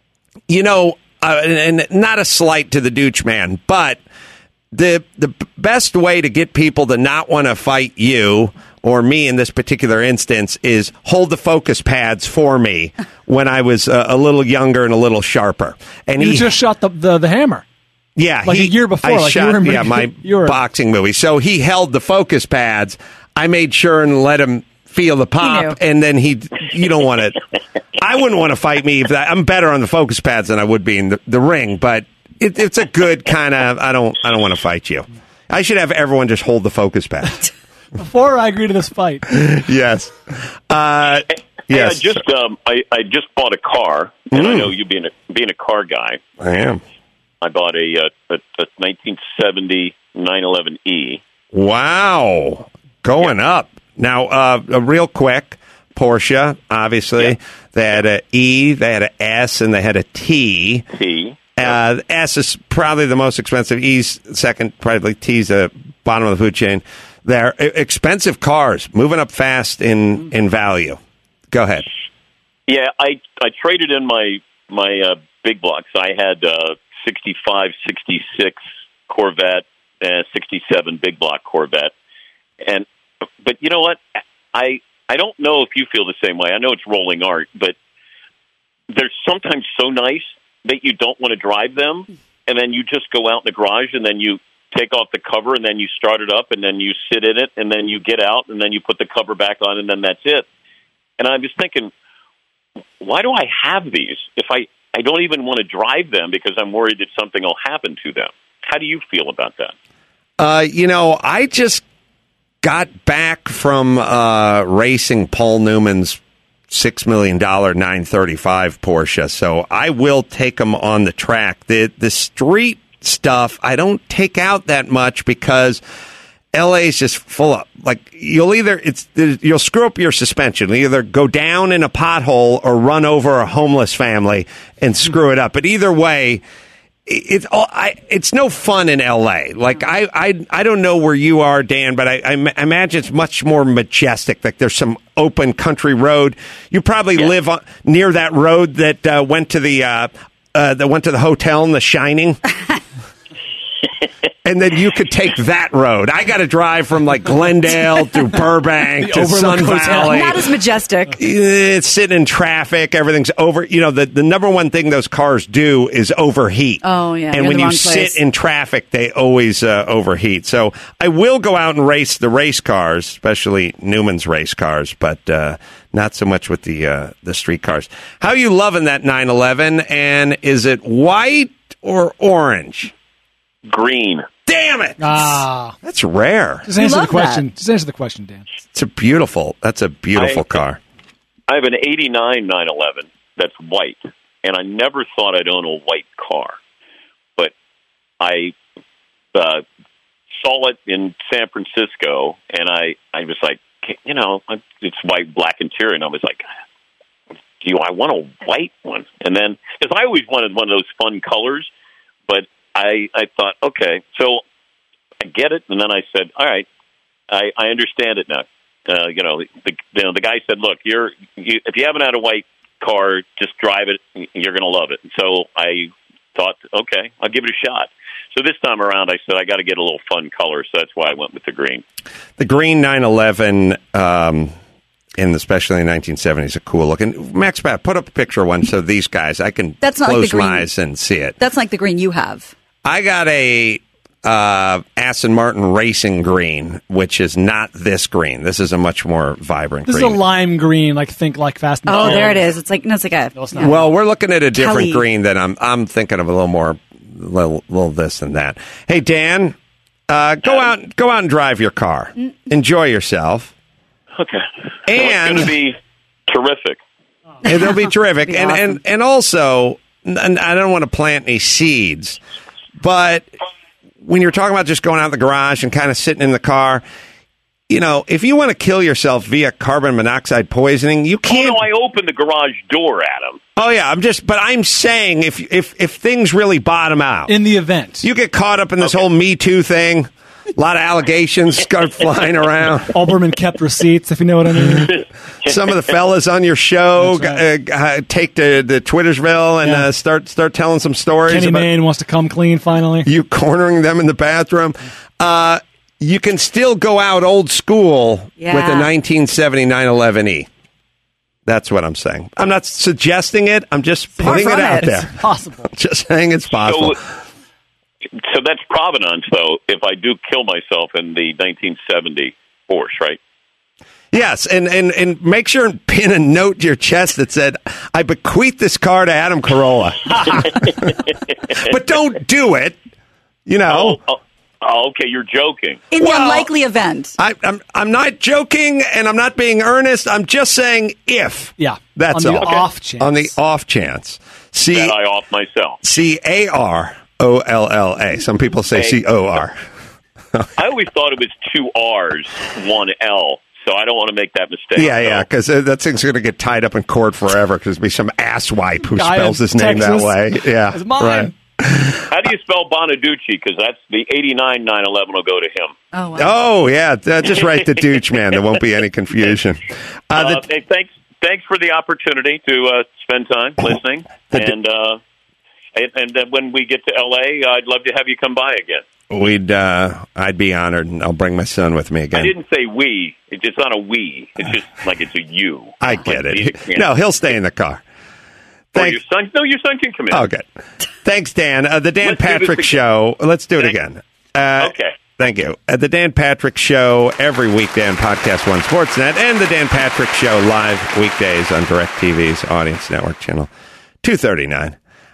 not a slight to the douche man, but the best way to get people to not want to fight you or me in this particular instance is hold the focus pads for me when I was a little younger and a little sharper. And you just shot the hammer. Yeah, like a year before. I shot my boxing movie. So he held the focus pads. I made sure and let him feel the pop, and then you don't want to. I wouldn't want to fight me. I'm better on the focus pads than I would be in the ring, but it's a good kind of. I don't want to fight you. I should have everyone just hold the focus pads. Before I agree to this fight. Yes. Hey, yes. I just bought a car, and I know you being a car guy. I am. I bought a 1970 911E. Wow. Going up. Now, real quick, Porsche, obviously. They had an E, they had an S, and they had a T. S is probably the most expensive. E's second, probably T's the bottom of the food chain. They're expensive cars, moving up fast in value. Go ahead. Yeah, I traded in my big blocks. I had 65, 66 Corvette, 67 big block Corvette. But you know what? I don't know if you feel the same way. I know it's rolling art, but they're sometimes so nice that you don't want to drive them, and then you just go out in the garage, and then you take off the cover, and then you start it up, and then you sit in it, and then you get out, and then you put the cover back on, and then that's it. And I was thinking, why do I have these if I don't even want to drive them because I'm worried that something will happen to them? How do you feel about that? I just got back from racing Paul Newman's $6 million 935 Porsche, so I will take them on the track. The street stuff I don't take out that much because LA is just full of, like, you'll screw up your suspension. You'll either go down in a pothole or run over a homeless family and screw it up. But either way, it's no fun in LA. Like, I don't know where you are, Dan, but I imagine it's much more majestic. Like, there's some open country road. You probably live near that road that went to the hotel in The Shining. And then you could take that road. I got to drive from like Glendale to Burbank to Sun Valley. Not as majestic. It's sitting in traffic. Everything's over. The number one thing those cars do is overheat. Oh, yeah. And when you sit in traffic, they always overheat. So I will go out and race the race cars, especially Newman's race cars, but not so much with the street cars. How are you loving that 911? And is it white or orange? Green. Damn it! That's rare. Just answer the question. Just answer the question, Dan. That's a beautiful car. I have an 89 911 that's white, and I never thought I'd own a white car. But I saw it in San Francisco, and I was like, it's white, black interior, and I was like, I want a white one. And then, because I always wanted one of those fun colors, but I thought, okay, so I get it, and then I said, all right, I understand it now. The guy said, look, if you haven't had a white car, just drive it. You're going to love it. And so I thought, okay, I'll give it a shot. So this time around, I said, I got to get a little fun color, so that's why I went with the green. The green 911, especially in the 1970s, is a cool look. And Max, put up a picture of one so these guys, I can close my eyes and see it. That's like the green you have. I got a Aston Martin Racing green, which is not this green. This is a much more vibrant green. This is a lime green, think like Fast and Furious. Oh, there it is. It's like a. Well, we're looking at a different Kelly green that I'm thinking of a little this and that. Hey, Dan, go out and drive your car. Enjoy yourself. Okay. And it's going to be terrific. It'll be terrific. Awesome. And also, and I don't want to plant any seeds, but when you're talking about just going out in the garage and kind of sitting in the car, if you want to kill yourself via carbon monoxide poisoning, you can't. Oh, no, I opened the garage door, Adam. Oh yeah, I'm saying if things really bottom out in the event, you get caught up in this whole Me Too thing. A lot of allegations start flying around. Olbermann kept receipts, if you know what I mean. Some of the fellas on your show take to Twittersville and start telling some stories. Kenny Mayne wants to come clean finally. You cornering them in the bathroom. You can still go out old school with a 1979 11E. That's what I'm saying. I'm not suggesting it. I'm just putting it out there. It's possible. Just saying it's possible. So that's provenance, though, if I do kill myself in the 1970 Porsche, right? Yes, and make sure and pin a note to your chest that said, I bequeath this car to Adam Carolla. But don't do it, Oh, okay, you're joking. In the unlikely event. I'm not joking, and I'm not being earnest. I'm just saying if. Yeah. That's on the all. Off chance. On the off chance. That I off myself. CAROLLA. Some people say COR. I always thought it was 2 R's, 1 L. So I don't want to make that mistake. Yeah, because that thing's going to get tied up in court forever because there'll be some asswipe who Guy spells in his name Texas. that way. Yeah, It's mine. right. How do you spell Bonaducci? Because that's the 89 911 will go to him. Oh, wow. Oh, yeah. Just write the Dooch, man. There won't be any confusion. Hey, thanks for the opportunity to spend time listening. And then when we get to L.A., I'd love to have you come by again. I'd be honored, and I'll bring my son with me again. I didn't say we. It's not a we. It's just like it's a you. I get it. No, he'll stay in the car. Your son can come in. Oh, good. Thanks, Dan. The Dan Patrick Show. Let's do it again. Okay. Thank you. The Dan Patrick Show every weekday on Podcast One Sportsnet, and the Dan Patrick Show live weekdays on DirecTV's Audience Network channel 239.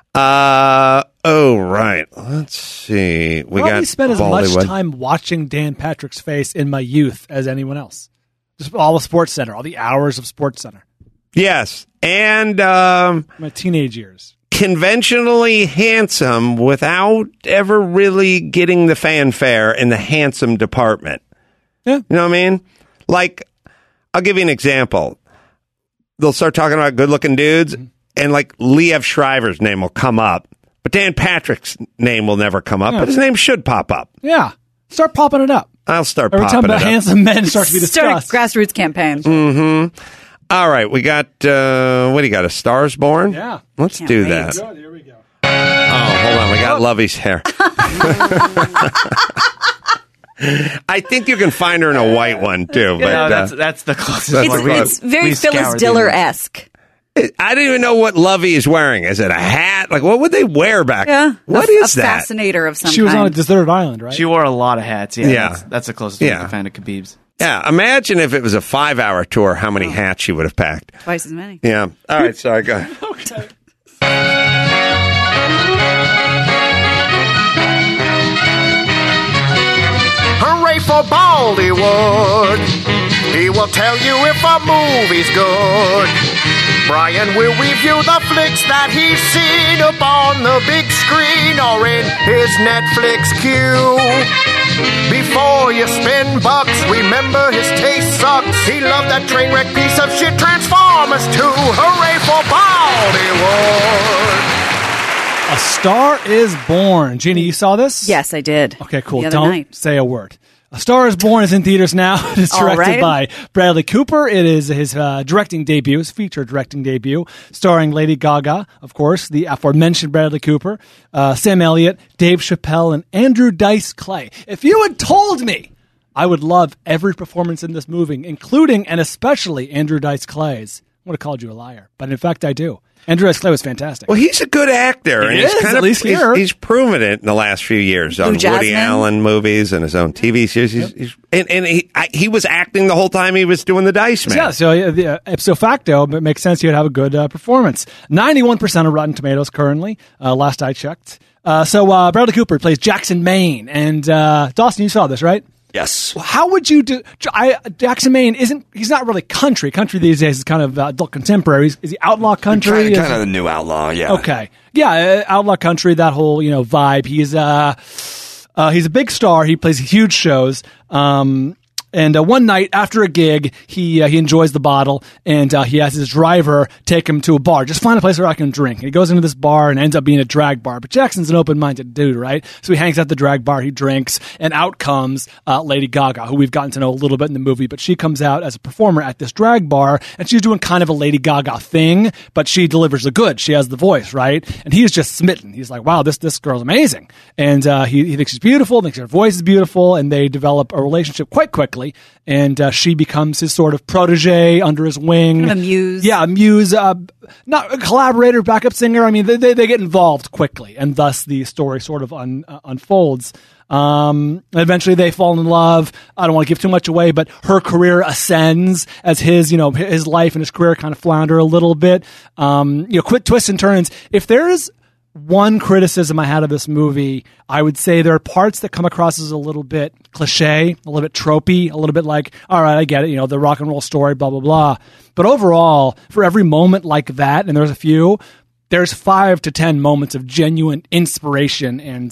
Right. Let's see. We probably spent as much Bollywood. time watching Dan Patrick's face in my youth as anyone else. Just all the Sports Center, all the hours of Sports Center. Yes, and My teenage years. Conventionally handsome without ever really getting the fanfare in the handsome department. Yeah. You know what I mean? Like, I'll give you an example. They'll start talking about good-looking dudes, and like Liev Shriver's name will come up, but Dan Patrick's name will never come up, but his name should pop up. Yeah. Start popping it up. I'll start Every popping time it about up. handsome men starts to be Start discussed. grassroots campaign. Mm-hmm. All right, we got, what do you got, A Star is Born? Yeah. Let's Can't do wait. that. Good, here we go. Oh, hold on, we got Lovey's hair. I think you can find her in a white one, too. But, that's the closest That's one. the It's very we Phyllis scoured the Diller-esque. I don't even know what Lovey is wearing. Is it a hat? Like, what would they wear back? Yeah. What a is that? fascinator of some She was on a kind. deserted island, right? She wore a lot of hats. Yeah, Yeah. That's the closest one Yeah. you can find to Khabib's. Yeah, imagine if it was a 5-hour tour, how many hats she would have packed. Twice as many. Yeah. All right, sorry, go ahead. Okay. Hooray for Bollywood. He will tell you if a movie's good. Brian will review the flicks that he's seen up on the big screen or in his Netflix queue. Before you spend bucks, remember his taste sucks. He loved that train wreck piece of shit Transformers 2. Hooray for Bollywood. A Star is Born. Jeannie, you saw this? Yes, I did. Okay, cool. The other Don't night. say a word. A Star is Born is in theaters now. It is directed by Bradley Cooper. It is his directing debut, his feature directing debut, starring Lady Gaga, of course, the aforementioned Bradley Cooper, Sam Elliott, Dave Chappelle, and Andrew Dice Clay. If you had told me I would love every performance in this movie, including and especially Andrew Dice Clay's, I would have called you a liar. But in fact, I do. Andrew Dice Clay was fantastic. Well, he's a good actor. He and is, at least here. He's proven it in the last few years on Woody Allen movies and his own TV series. He was acting the whole time he was doing the Dice Man. Yeah, so ipso facto, it makes sense he would have a good performance. 91% of Rotten Tomatoes currently, last I checked. So Bradley Cooper plays Jackson Maine. And Dawson, you saw this, right? Yes. How would you do? Jackson Maine he's not really country. Country these days is kind of adult contemporary. Is he outlaw country? Kind of the new outlaw, yeah. Okay. Yeah, outlaw country, that whole, vibe. He's a big star. He plays huge shows. And one night after a gig, he enjoys the bottle, and he has his driver take him to a bar. Just find a place where I can drink. And he goes into this bar and ends up being a drag bar. But Jackson's an open-minded dude, right? So he hangs out the drag bar, he drinks, and out comes Lady Gaga, who we've gotten to know a little bit in the movie. But she comes out as a performer at this drag bar, and she's doing kind of a Lady Gaga thing, but she delivers the goods. She has the voice, right? And he's just smitten. He's like, wow, this girl's amazing. And he thinks she's beautiful, thinks her voice is beautiful, and they develop a relationship quite quickly. And she becomes his sort of protege under his wing. Kind of a muse. Yeah, a muse. Not a collaborator, backup singer. I mean, they get involved quickly, and thus the story sort of unfolds. Eventually they fall in love. I don't want to give too much away, but her career ascends as his life and his career kind of flounder a little bit. Quick twists and turns. If there's one criticism I had of this movie, I would say there are parts that come across as a little bit cliche, a little bit tropey, a little bit like, all right, I get it, the rock and roll story, blah, blah, blah. But overall, for every moment like that, and there's a few, there's 5 to 10 moments of genuine inspiration and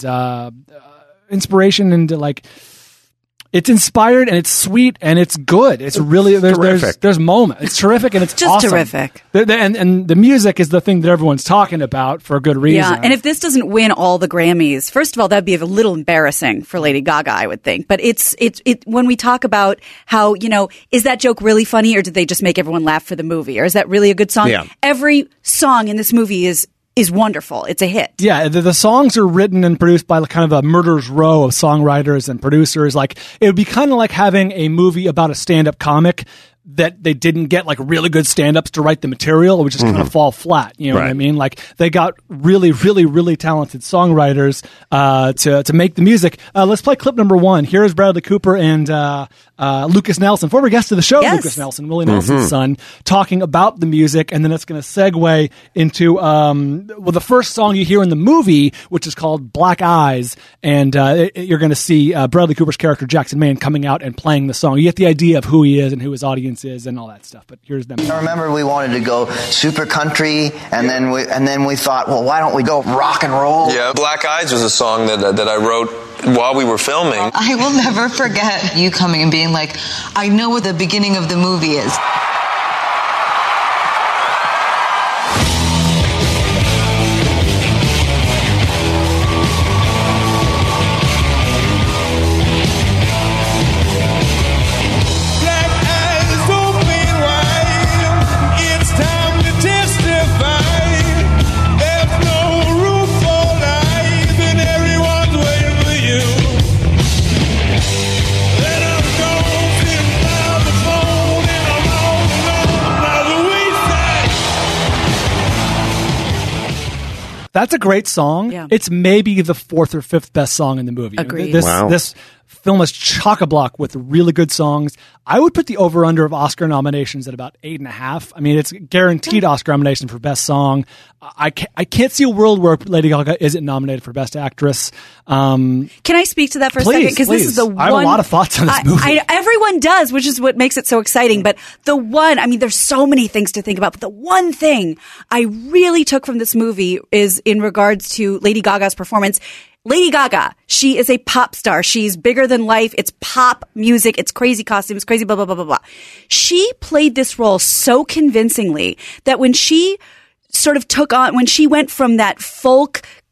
like, it's inspired and it's sweet and it's good. It's really there's moments. It's terrific and it's just awesome. Terrific. And the music is the thing that everyone's talking about for a good reason. Yeah, and if this doesn't win all the Grammys, first of all, that'd be a little embarrassing for Lady Gaga, I would think. But it's when we talk about how is that joke really funny, or did they just make everyone laugh for the movie, or is that really a good song? Yeah. Every song in this movie is wonderful. It's a hit. Yeah, the songs are written and produced by kind of a murderer's row of songwriters and producers. Like, it would be kind of like having a movie about a stand-up comic that they didn't get like really good stand-ups to write the material. It would just kind of fall flat. You know what I mean? Like, they got really, really, really talented songwriters to make the music. Let's play clip number 1. Here's Bradley Cooper and Lucas Nelson, former guest of the show, yes. Lucas Nelson, Willie Nelson's son, talking about the music. And then it's going to segue into the first song you hear in the movie, which is called Black Eyes. And you're going to see Bradley Cooper's character, Jackson Maine, coming out and playing the song. You get the idea of who he is and who his audience is and all that stuff. But here's them. I remember we wanted to go super country, and then we thought, well, why don't we go rock and roll? Yeah, Black Eyes was a song that I wrote while we were filming. I will never forget you coming and being like, I know what the beginning of the movie is. That's a great song. Yeah. It's maybe the 4th or 5th best song in the movie. Agreed. This film is chock-a-block with really good songs. I would put the over-under of Oscar nominations at about 8.5. I mean, it's guaranteed Oscar nomination for Best Song. I can't see a world where Lady Gaga isn't nominated for Best Actress. Can I speak to that for a second? Because this is the one. I have a lot of thoughts on this movie. Everyone does, which is what makes it so exciting. But the one, I mean, there's so many things to think about, but the one thing I really took from this movie is in regards to Lady Gaga's performance. Lady Gaga, she is a pop star. She's bigger than life. It's pop music. It's crazy costumes, crazy blah, blah, blah, blah, blah. She played this role so convincingly that when she sort of when she went from that folk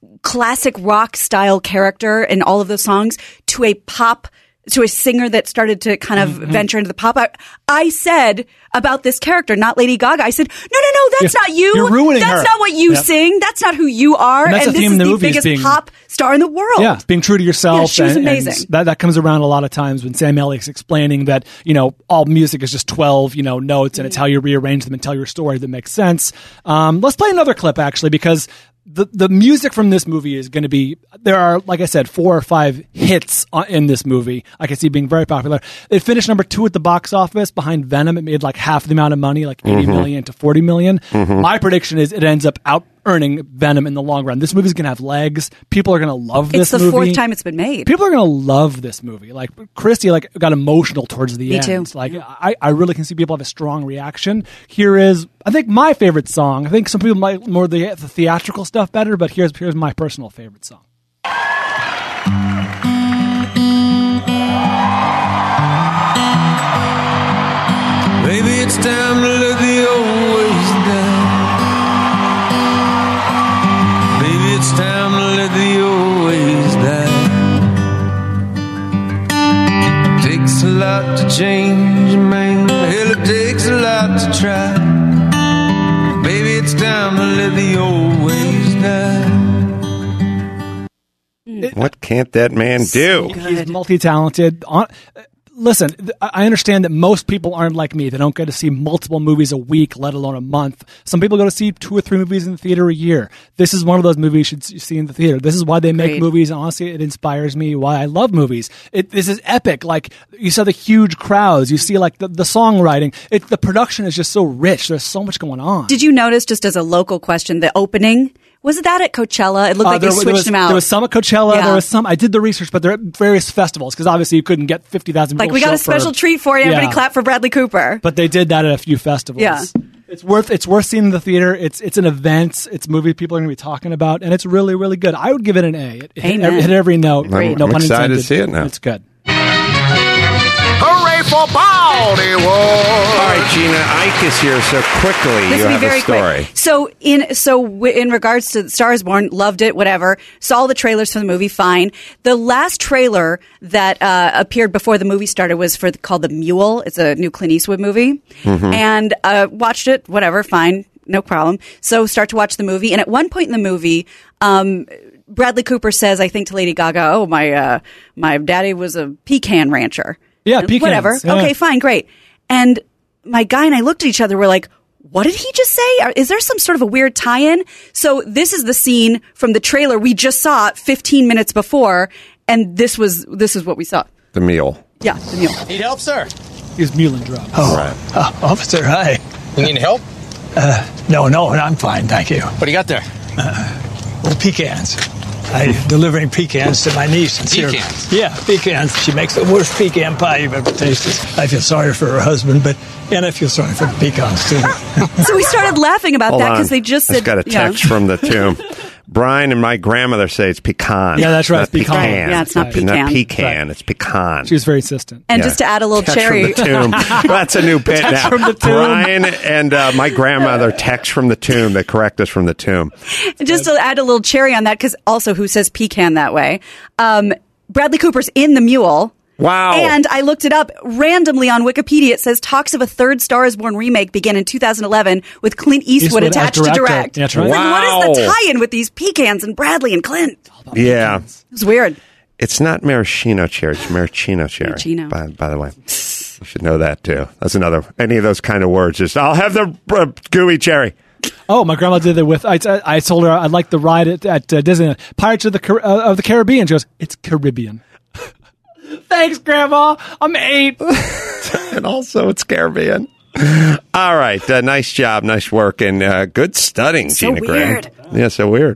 classic rock style character in all of those songs to a singer that started to kind of venture into the pop. I said about this character, not Lady Gaga. I said, no, that's not you. You're ruining That's her. not what you sing. That's not who you are. And that's the this theme is of the the movie, is biggest being- pop star in the world. Yeah, being true to yourself. Yeah, she was amazing. And that comes around a lot of times when Sam Elliott's explaining that, all music is just 12, notes, and it's how you rearrange them and tell your story that makes sense. Let's play another clip, actually, because the music from this movie is going to be, there are, like I said, 4 or 5 hits in this movie. I can see being very popular. It finished number 2 at the box office behind Venom. It made like half the amount of money, like 80 million to 40 million. My prediction is it ends up out earning Venom in the long run. This movie's going to have legs. People are going to love this movie. It's the 4th time it's been made. People are going to love this movie. Like Christy, got emotional towards the end. Me too. Like I really can see people have a strong reaction. Here is, I think, my favorite song. I think some people might more the theatrical stuff better, but here's my personal favorite song. Maybe it's time to let the old ways down. Maybe it's time to let the old ways die. Takes a lot to change, man. Hell, it takes a lot to try. Maybe it's time to let the old ways die. What can't that man do? He's multi-talented. Listen, I understand that most people aren't like me. They don't get to see multiple movies a week, let alone a month. Some people go to see 2 or 3 movies in the theater a year. This is one of those movies you should see in the theater. This is why they make movies, and honestly, it inspires me, why I love movies. This is epic. Like, you saw the huge crowds. You see, like, the songwriting. The production is just so rich. There's so much going on. Did you notice, just as a local question, the opening? Was it that at Coachella? It looked like they switched them out. There was some at Coachella. Yeah. There was some. I did the research, but they're at various festivals because obviously you couldn't get 50,000 people. Like, we got a special treat for you. Everybody clap for Bradley Cooper. But they did that at a few festivals. Yeah. It's worth seeing in the theater. It's an event. It's a movie people are going to be talking about, and it's really, really good. I would give it an A. It hit every note. I'm no pun excited intended. to see it now. It's good. Hooray for Baldy Wars! All right, Gina, Ike is here, so quickly This you will be have very a story. quick. So in regards to Star is Born, loved it, whatever. Saw the trailers for the movie, fine. The last trailer that appeared before the movie started was called The Mule. It's a new Clint Eastwood movie. And watched it, whatever, fine, no problem. So start to watch the movie. And at one point in the movie, Bradley Cooper says, I think to Lady Gaga, "Oh, my daddy was a pecan rancher." Yeah, pecans. Whatever. Yeah. Okay, fine, great. And my guy and I looked at each other. We're like, "What did he just say? Is there some sort of a weird tie-in?" So this is the scene from the trailer we just saw 15 minutes before, and this is what we saw. The Mule. Yeah, The Mule. Need help, sir? He's mule and drum. Oh, right. Officer, hi. You need help? No, I'm fine, thank you. What do you got there? Pecans. I'm delivering pecans to my niece. Pecans? Yeah, pecans. She makes the worst pecan pie you've ever tasted. I feel sorry for her husband, and I feel sorry for the pecans, too. So we started laughing about that because they just said... I just got a text from the tomb. Brian and my grandmother say it's pecan. Yeah, that's right. Not It's pecan. Right. Yeah, it's not pecan. Not pecan. It's pecan. She was very insistent. And just to add a little text cherry... from the tomb. That's a new bit Text now. from the tomb. Brian and my grandmother text from the tomb. They correct us from the tomb. Just to add a little cherry on that, because also who says pecan that way? Bradley Cooper's in The Mule. Wow. And I looked it up randomly on Wikipedia. It says talks of a third Star is Born remake began in 2011 with Clint Eastwood attached to direct. That's right. Like, Wow. what is the tie-in with these pecans and Bradley and Clint? Yeah. It's weird. It's not maraschino cherry. It's maraschino cherry. Maraschino. By the way. You should know that, too. That's another... Any of those kind of words. Just, I'll have the gooey cherry. Oh, my grandma did it with... I told her I'd like the ride at Disneyland. Pirates of the Caribbean. She goes, it's Caribbean. Thanks, Grandma. I'm 8. And also, it's Caribbean. All right. Nice job. Nice work. And good studying, So Gina weird. Graham. Yeah, so weird.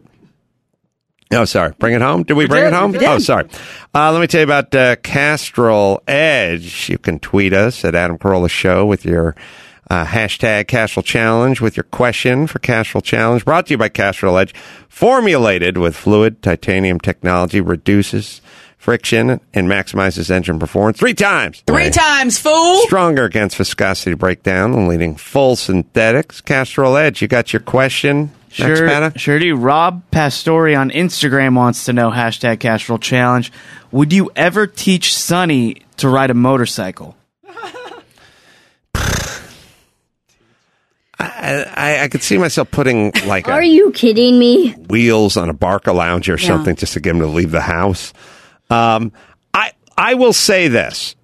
Oh, sorry. Bring it home? Did we bring it home? Oh, sorry. Let me tell you about Castrol Edge. You can tweet us at Adam Carolla Show with your hashtag Castrol Challenge with your question for Castrol Challenge. Brought to you by Castrol Edge. Formulated with fluid titanium technology, reduces friction and maximizes engine performance 3 times. 3 times, fool! Stronger against viscosity breakdown and leading full synthetics. Castrol Edge, you got your question? Sure do. Rob Pastore on Instagram wants to know, hashtag Castrol Challenge, would you ever teach Sonny to ride a motorcycle? I could see myself putting like Are you kidding me? Wheels on a Barca Lounge or something just to get him to leave the house. I will say this.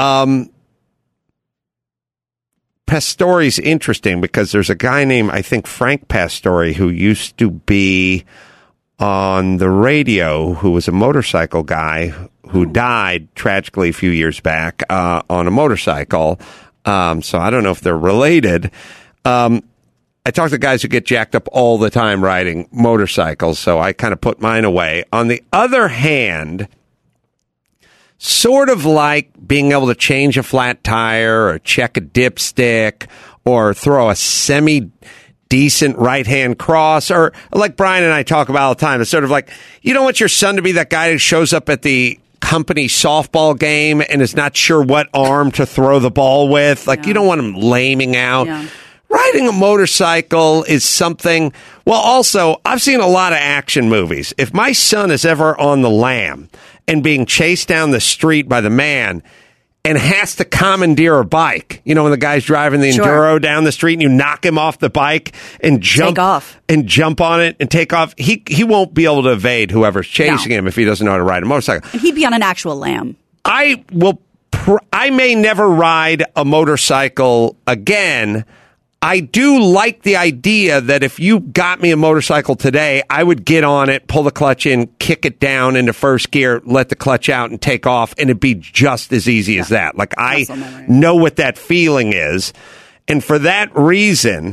Pastore's interesting because there's a guy named, I think, Frank Pastore, who used to be on the radio, who was a motorcycle guy who died tragically a few years back on a motorcycle. So I don't know if they're related. I talk to guys who get jacked up all the time riding motorcycles, so I kind of put mine away. On the other hand, sort of like being able to change a flat tire or check a dipstick or throw a semi-decent right-hand cross, or like Brian and I talk about all the time, it's sort of like, you don't want your son to be that guy who shows up at the company softball game and is not sure what arm to throw the ball with. Like, you don't want him laming out. Yeah. Riding a motorcycle is something. Well, also, I've seen a lot of action movies. If my son is ever on the lam and being chased down the street by the man and has to commandeer a bike, you know, when the guy's driving the Enduro down the street and you knock him off the bike and jump on it and take off, he won't be able to evade whoever's chasing him if he doesn't know how to ride a motorcycle. And he'd be on an actual lam. I may never ride a motorcycle again. I do like the idea that if you got me a motorcycle today, I would get on it, pull the clutch in, kick it down into first gear, let the clutch out, and take off, and it'd be just as easy as that. Like, I know what that feeling is. And for that reason,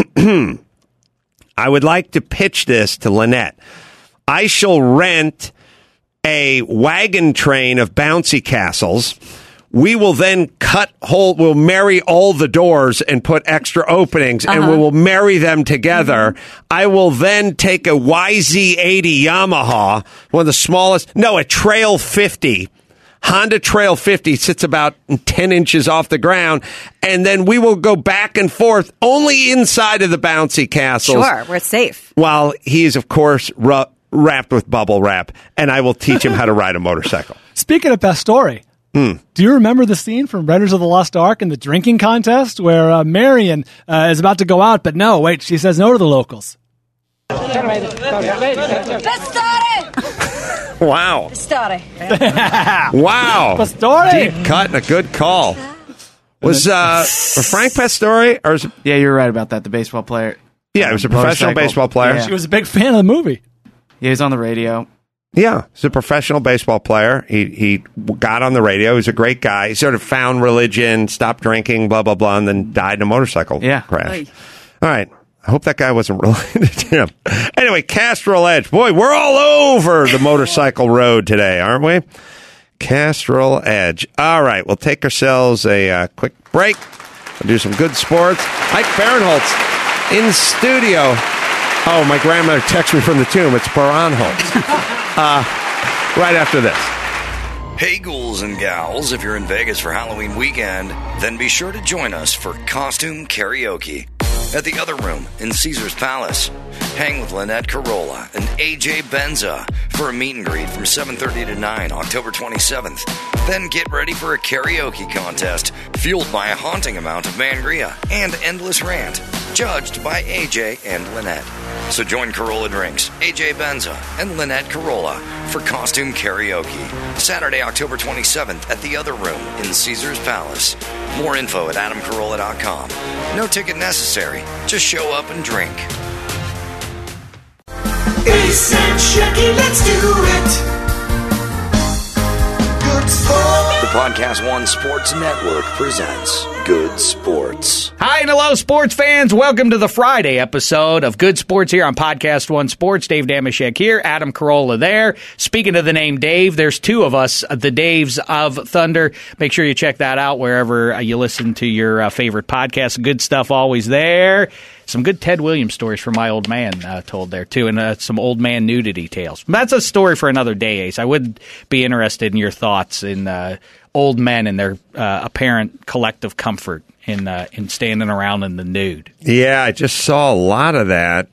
I would like to pitch this to Lynette. I shall rent a wagon train of bouncy castles. We will then we'll marry all the doors and put extra openings, and we will marry them together. I will then take a YZ80 Yamaha, one of the smallest, a Trail 50. Honda Trail 50 sits about 10 inches off the ground, and then we will go back and forth only inside of the bouncy castles. Sure, where it's safe. While he is, of course, wrapped with bubble wrap, and I will teach him how to ride a motorcycle. Speaking of Pastore, do you remember the scene from Raiders of the Lost Ark in the drinking contest where Marion is about to go out, but she says no to the locals? Wow. Pastore. Wow. Pastore. Deep cut and a good call. Was Frank Pastore? Or yeah, you're right about that. The baseball player. Yeah, he was a professional baseball player. Yeah. She was a big fan of the movie. Yeah, he's on the radio. Yeah, he's a professional baseball player. He got on the radio. He's a great guy. He sort of found religion, stopped drinking, blah, blah, blah, and then died in a motorcycle crash. All right. I hope that guy wasn't related to him. Anyway, Castrol Edge. Boy, we're all over the motorcycle road today, aren't we? Castrol Edge. All right, we'll take ourselves a quick break. We'll do some good sports. Mike Barinholtz in studio. Oh, my grandmother texted me from the tomb. It's Barinholtz. Right after this. Hey, ghouls and gals, if you're in Vegas for Halloween weekend, then be sure to join us for costume karaoke at the Other Room in Caesars Palace. Hang with Lynette Carolla and AJ Benza for a meet and greet from 7:30 to 9, October 27th. Then get ready for a karaoke contest fueled by a haunting amount of Mangria and endless rant, judged by AJ and Lynette. So join Carolla Drinks, AJ Benza, and Lynette Carolla for costume karaoke, Saturday, October 27th at the Other Room in Caesars Palace. More info at adamcarolla.com. No ticket necessary. Just show up and drink. Ace and Shecky, let's do it. Good Sports. The Podcast One Sports Network presents Good Sports. Hi and hello, sports fans. Welcome to the Friday episode of Good Sports here on Podcast One Sports. Dave Damashek here, Adam Carolla there. Speaking of the name Dave, there's two of us, the Daves of Thunder. Make sure you check that out wherever you listen to your favorite podcast. Good stuff always there. Some good Ted Williams stories from my old man told there, too, and some old man nudity tales. That's a story for another day, Ace. I would be interested in your thoughts in old men and their apparent collective comfort in standing around in the nude. Yeah, I just saw a lot of that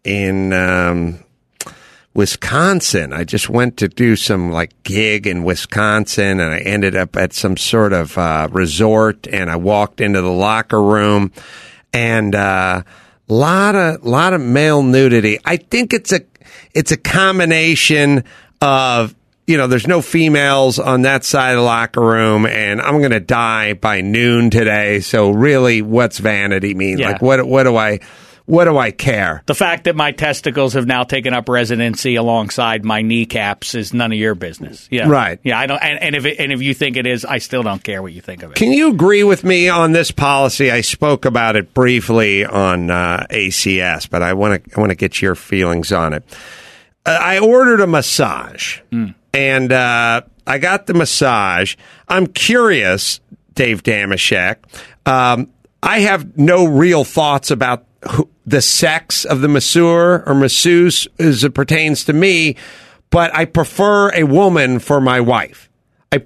in Wisconsin. I just went to do some gig in Wisconsin, and I ended up at some sort of resort, and I walked into the locker room, and lot of male nudity. I think it's a combination of, there's no females on that side of the locker room, and I'm going to die by noon today. So really, what's vanity mean? Yeah. What do I care? The fact that my testicles have now taken up residency alongside my kneecaps is none of your business. Yeah, right. Yeah, I don't. And if you think it is, I still don't care what you think of it. Can you agree with me on this policy? I spoke about it briefly on ACS, but I want to get your feelings on it. I ordered a massage, and I got the massage. I'm curious, Dave Dameshek. I have no real thoughts about the sex of the masseur or masseuse as it pertains to me, but I prefer a woman for my wife. I'm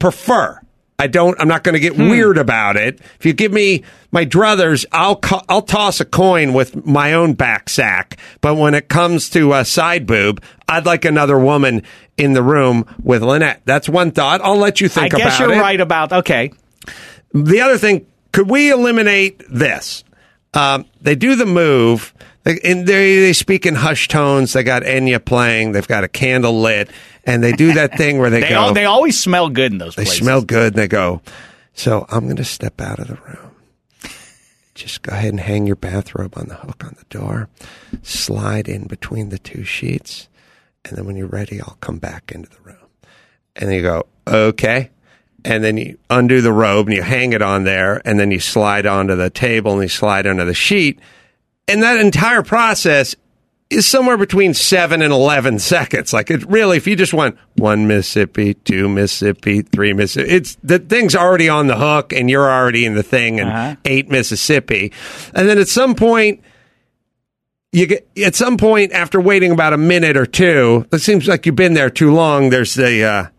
not going to get weird about it. If you give me my druthers, I'll toss a coin with my own back sack. But when it comes to a side boob, I'd like another woman in the room with Lynette. That's one thought. I'll let you think about it. I guess you're right about, okay. The other thing, could we eliminate this? They do the move, and they speak in hushed tones. They got Enya playing. They've got a candle lit, and they do that thing where they go. They always smell good in those places. They smell good, and they go, so I'm going to step out of the room. Just go ahead and hang your bathrobe on the hook on the door. Slide in between the two sheets, and then when you're ready, I'll come back into the room. And then you go, okay. And then you undo the robe and you hang it on there, and then you slide onto the table and you slide under the sheet. And that entire process is somewhere between 7 and 11 seconds. It really, if you just want 1 Mississippi, 2 Mississippi, 3 Mississippi, the thing's already on the hook and you're already in the thing, and 8 Mississippi. And then at some point, after waiting about a minute or two, it seems like you've been there too long. There's the,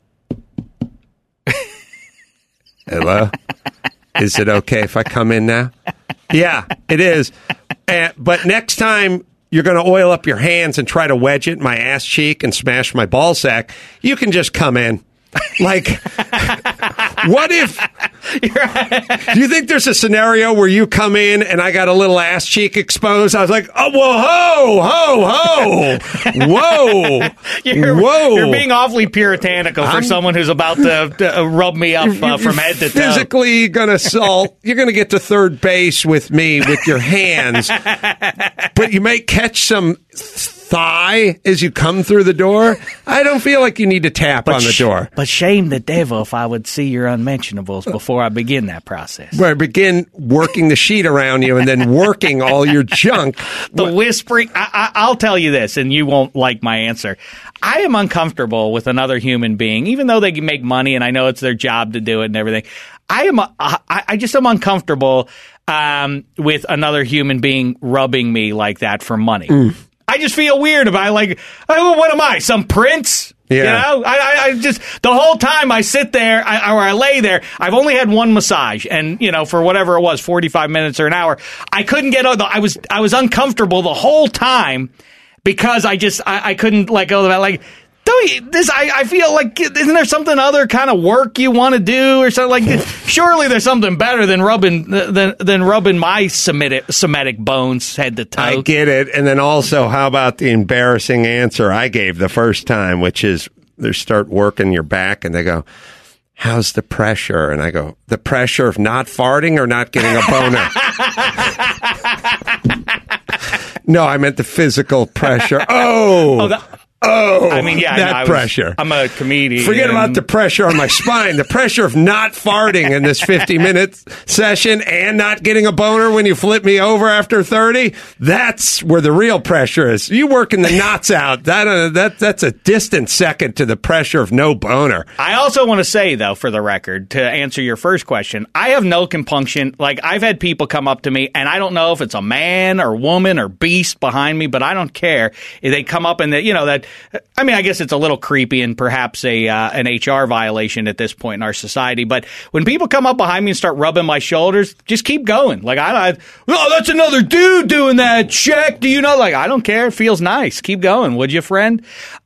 hello? Is it okay if I come in now? Yeah, it is. But next time you're going to oil up your hands and try to wedge it in my ass cheek and smash my ball sack, you can just come in. What if... Do you think there's a scenario where you come in and I got a little ass cheek exposed? I was like, oh, whoa, ho, whoa. You're being awfully puritanical for someone who's about to rub me up from head to toe. Physically going to assault. You're going to get to third base with me with your hands. But you may catch some thigh as you come through the door. I don't feel like you need to tap on the door. But shame the devil if I would see your unmentionables before I begin that process. Where I begin working the sheet around you and then working all your junk. The whispering. I'll tell you this, and you won't like my answer. I am uncomfortable with another human being, even though they can make money and I know it's their job to do it and everything. I just am uncomfortable with another human being rubbing me like that for money. I just feel weird about what am I, some prince? Yeah. I just, the whole time I sit there, or I lay there, I've only had one massage, and, for whatever it was, 45 minutes or an hour, I couldn't get out, I was uncomfortable the whole time because I couldn't let go of that, I feel like, isn't there something other kind of work you want to do or something surely there's something better than rubbing my Semitic bones head to toe. I get it. And then also, how about the embarrassing answer I gave the first time, which is they start working your back and they go, how's the pressure? And I go, the pressure of not farting or not getting a boner? No, I meant the physical pressure. Oh, I mean, yeah, that pressure. I'm a comedian. Forget about the pressure on my spine. The pressure of not farting in this 50-minute session and not getting a boner when you flip me over after 30. That's where the real pressure is. You working the knots out. That's a distant second to the pressure of no boner. I also want to say, though, for the record, to answer your first question, I have no compunction. Like, I've had people come up to me, and I don't know if it's a man or woman or beast behind me, but I don't care. If they come up and I mean, I guess it's a little creepy and perhaps an HR violation at this point in our society. But when people come up behind me and start rubbing my shoulders, just keep going. Like, that's another dude doing that. Check. Do you know? Like, I don't care. It feels nice. Keep going, would you, friend?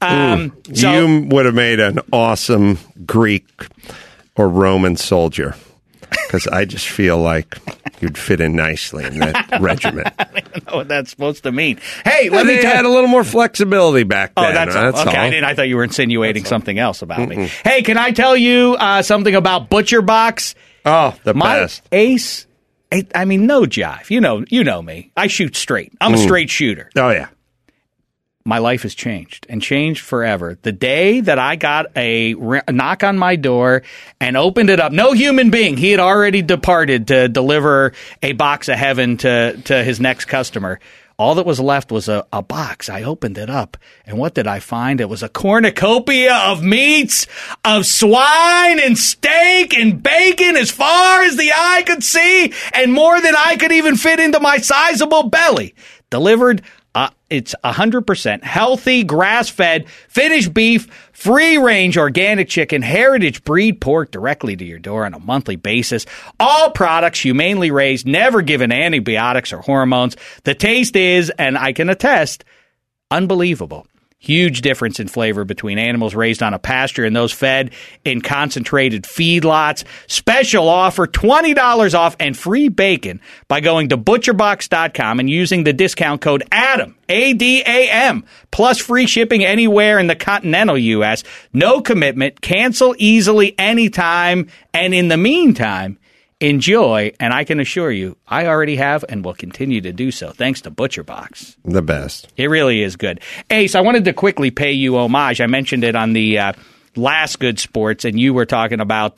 You would have made an awesome Greek or Roman soldier. Because I just feel like you'd fit in nicely in that regiment. I don't even know what that's supposed to mean. Hey, let me had a little more flexibility back then. Oh, that's all. Okay, all. I thought you were insinuating something else about me. Hey, can I tell you something about ButcherBox? Oh, the best. Ace. I mean, no jive. You know me. I shoot straight. I'm a straight shooter. Oh, yeah. My life has changed and changed forever. The day that I got a knock on my door and opened it up, no human being, he had already departed to deliver a box of heaven to his next customer. All that was left was a box. I opened it up, and what did I find? It was a cornucopia of meats, of swine and steak and bacon as far as the eye could see, and more than I could even fit into my sizable belly. Delivered. It's 100% healthy, grass-fed, finished beef, free-range organic chicken, heritage breed pork directly to your door on a monthly basis. All products humanely raised, never given antibiotics or hormones. The taste is, and I can attest, unbelievable. Huge difference in flavor between animals raised on a pasture and those fed in concentrated feedlots. Special offer, $20 off and free bacon by going to butcherbox.com and using the discount code ADAM, A-D-A-M, plus free shipping anywhere in the continental U.S. No commitment, cancel easily anytime, and in the meantime, enjoy, and I can assure you, I already have and will continue to do so, thanks to ButcherBox. The best. It really is good. Ace, I wanted to quickly pay you homage. I mentioned it on the last Good Sports, and you were talking about,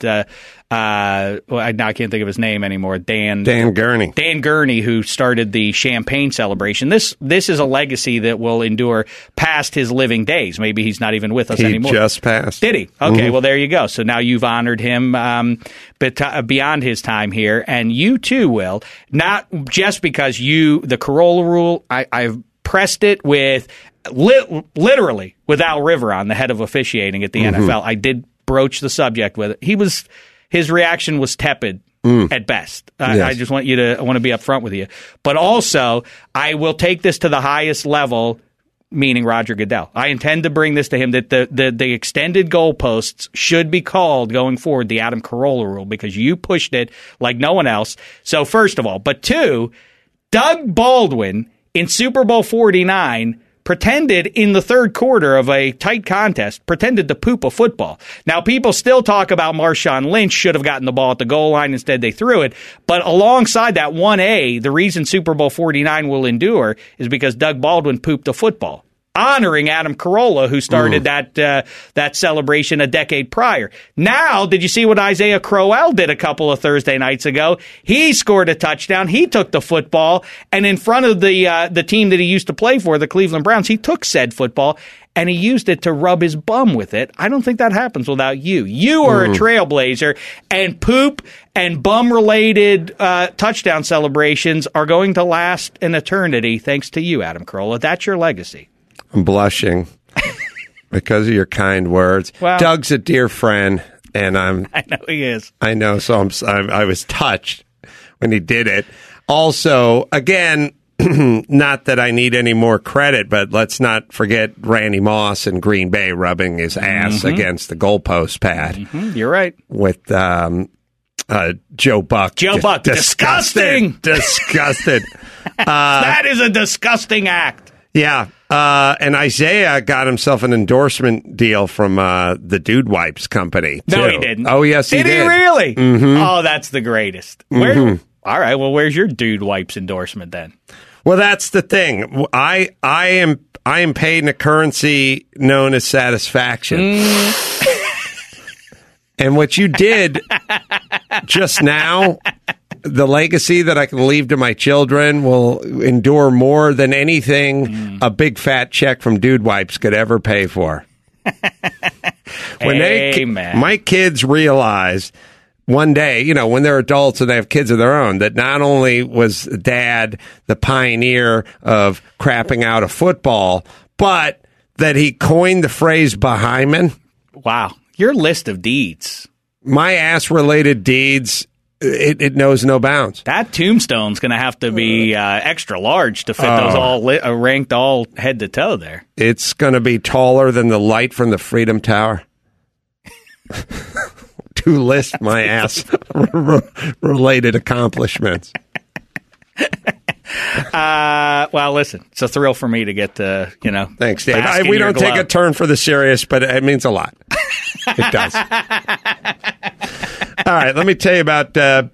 I can't think of his name anymore, Dan Gurney. Dan Gurney, who started the champagne celebration. This is a legacy that will endure past his living days. Maybe he's not even with us anymore. He just passed. Did he? Okay, well, there you go. So now you've honored him but beyond his time here, and you too will. Not just because the Carolla rule, I've pressed it with literally with Al Riveron, the head of officiating at the NFL. I did broach the subject with it. His reaction was tepid at best. Yes. I just want to be upfront with you. But also, I will take this to the highest level, meaning Roger Goodell. I intend to bring this to him that the extended goalposts should be called going forward the Adam Carolla rule, because you pushed it like no one else. So first of all, but two, Doug Baldwin in Super Bowl 49 pretended in the third quarter of a tight contest, pretended to poop a football. Now, people still talk about Marshawn Lynch should have gotten the ball at the goal line. Instead, they threw it. But alongside that 1A, the reason Super Bowl 49 will endure is because Doug Baldwin pooped a football, honoring Adam Carolla, who started that celebration a decade prior. Now, did you see what Isaiah Crowell did a couple of Thursday nights ago? He scored a touchdown. He took the football, and in front of the team that he used to play for, the Cleveland Browns, he took said football, and he used it to rub his bum with it. I don't think that happens without you. You are a trailblazer, and poop and bum-related touchdown celebrations are going to last an eternity thanks to you, Adam Carolla. That's your legacy. I'm blushing because of your kind words. Well, Doug's a dear friend, and I know he is. I know, so I was touched when he did it. Also, again, not that I need any more credit, but let's not forget Randy Moss in Green Bay rubbing his ass against the goalpost pad. You're right. With Joe Buck. Joe Buck. Disgusting. Disgusted. That is a disgusting act. Yeah. And Isaiah got himself an endorsement deal from the Dude Wipes company, too. No, he didn't. Oh, yes, he did. Did he really? Mm-hmm. Oh, that's the greatest. All right, well, where's your Dude Wipes endorsement then? Well, that's the thing. I am paid in a currency known as satisfaction. And what you did just now, the legacy that I can leave to my children will endure more than anything a big fat check from Dude Wipes could ever pay for. When my kids realize one day, when they're adults and they have kids of their own, that not only was Dad the pioneer of crapping out a football, but that he coined the phrase Bahayman. Wow. Your list of deeds. My ass-related deeds, it knows no bounds. That tombstone's going to have to be extra large to fit those all ranked all head to toe there. It's going to be taller than the light from the Freedom Tower. To list my ass-related accomplishments. Well, listen, it's a thrill for me to get to, Thanks, Dave. We don't take a turn for the serious, but it means a lot. It does. All right, let me tell you about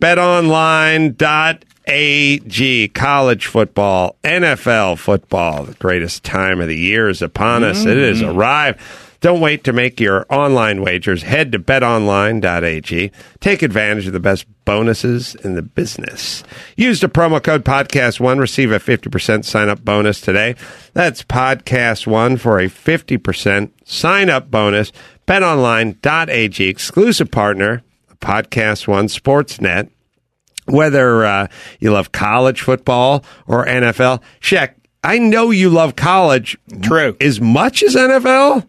betonline.ag. College football, NFL football. The greatest time of the year is upon us. It has arrived. Don't wait to make your online wagers. Head to betonline.ag. Take advantage of the best bonuses in the business. Use the promo code podcast1. Receive a 50% sign-up bonus today. That's podcast1 for a 50% sign-up bonus. betonline.ag, exclusive partner of Podcast One Sportsnet. Whether you love college football or NFL. Shaq, I know you love college. True. As much as NFL?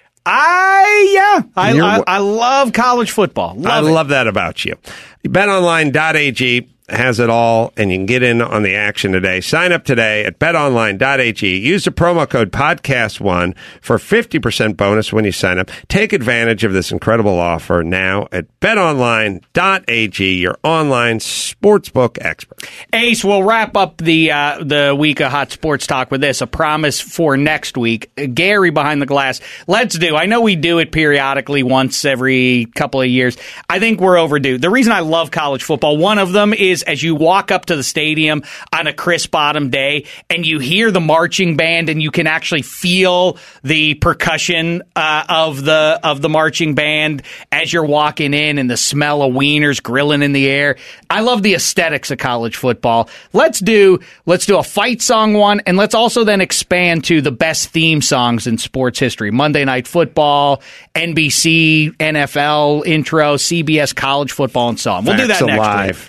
I love college football. Love that about you. BetOnline.ag has it all, and you can get in on the action today. Sign up today at betonline.ag. Use the promo code podcast1 for 50% bonus when you sign up. Take advantage of this incredible offer now at betonline.ag, your online sportsbook expert. Ace, we'll wrap up the week of hot sports talk with this, a promise for next week. Gary behind the glass. I know we do it periodically once every couple of years. I think we're overdue. The reason I love college football, one of them is as you walk up to the stadium on a crisp autumn day and you hear the marching band and you can actually feel the percussion of the marching band as you're walking in and the smell of wieners grilling in the air. I love the aesthetics of college football. Let's do a fight song one, and let's also then expand to the best theme songs in sports history. Monday Night Football, NBC, NFL intro, CBS college football, and so on. We'll do that next week.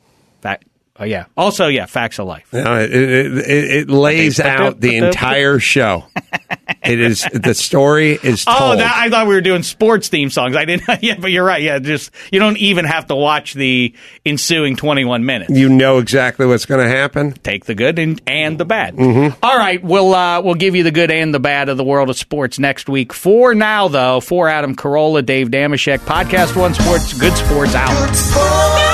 Also, Facts of Life. It lays out the entire show. It is the story is told. I thought we were doing sports theme songs. I didn't. Yeah, but you're right. Yeah, you don't even have to watch the ensuing 21 minutes. You know exactly what's going to happen. Take the good and the bad. Mm-hmm. All right, we'll give you the good and the bad of the world of sports next week. For now, though, for Adam Carolla, Dave Dameshek, Podcast One Sports, Good Sports out. Good sports.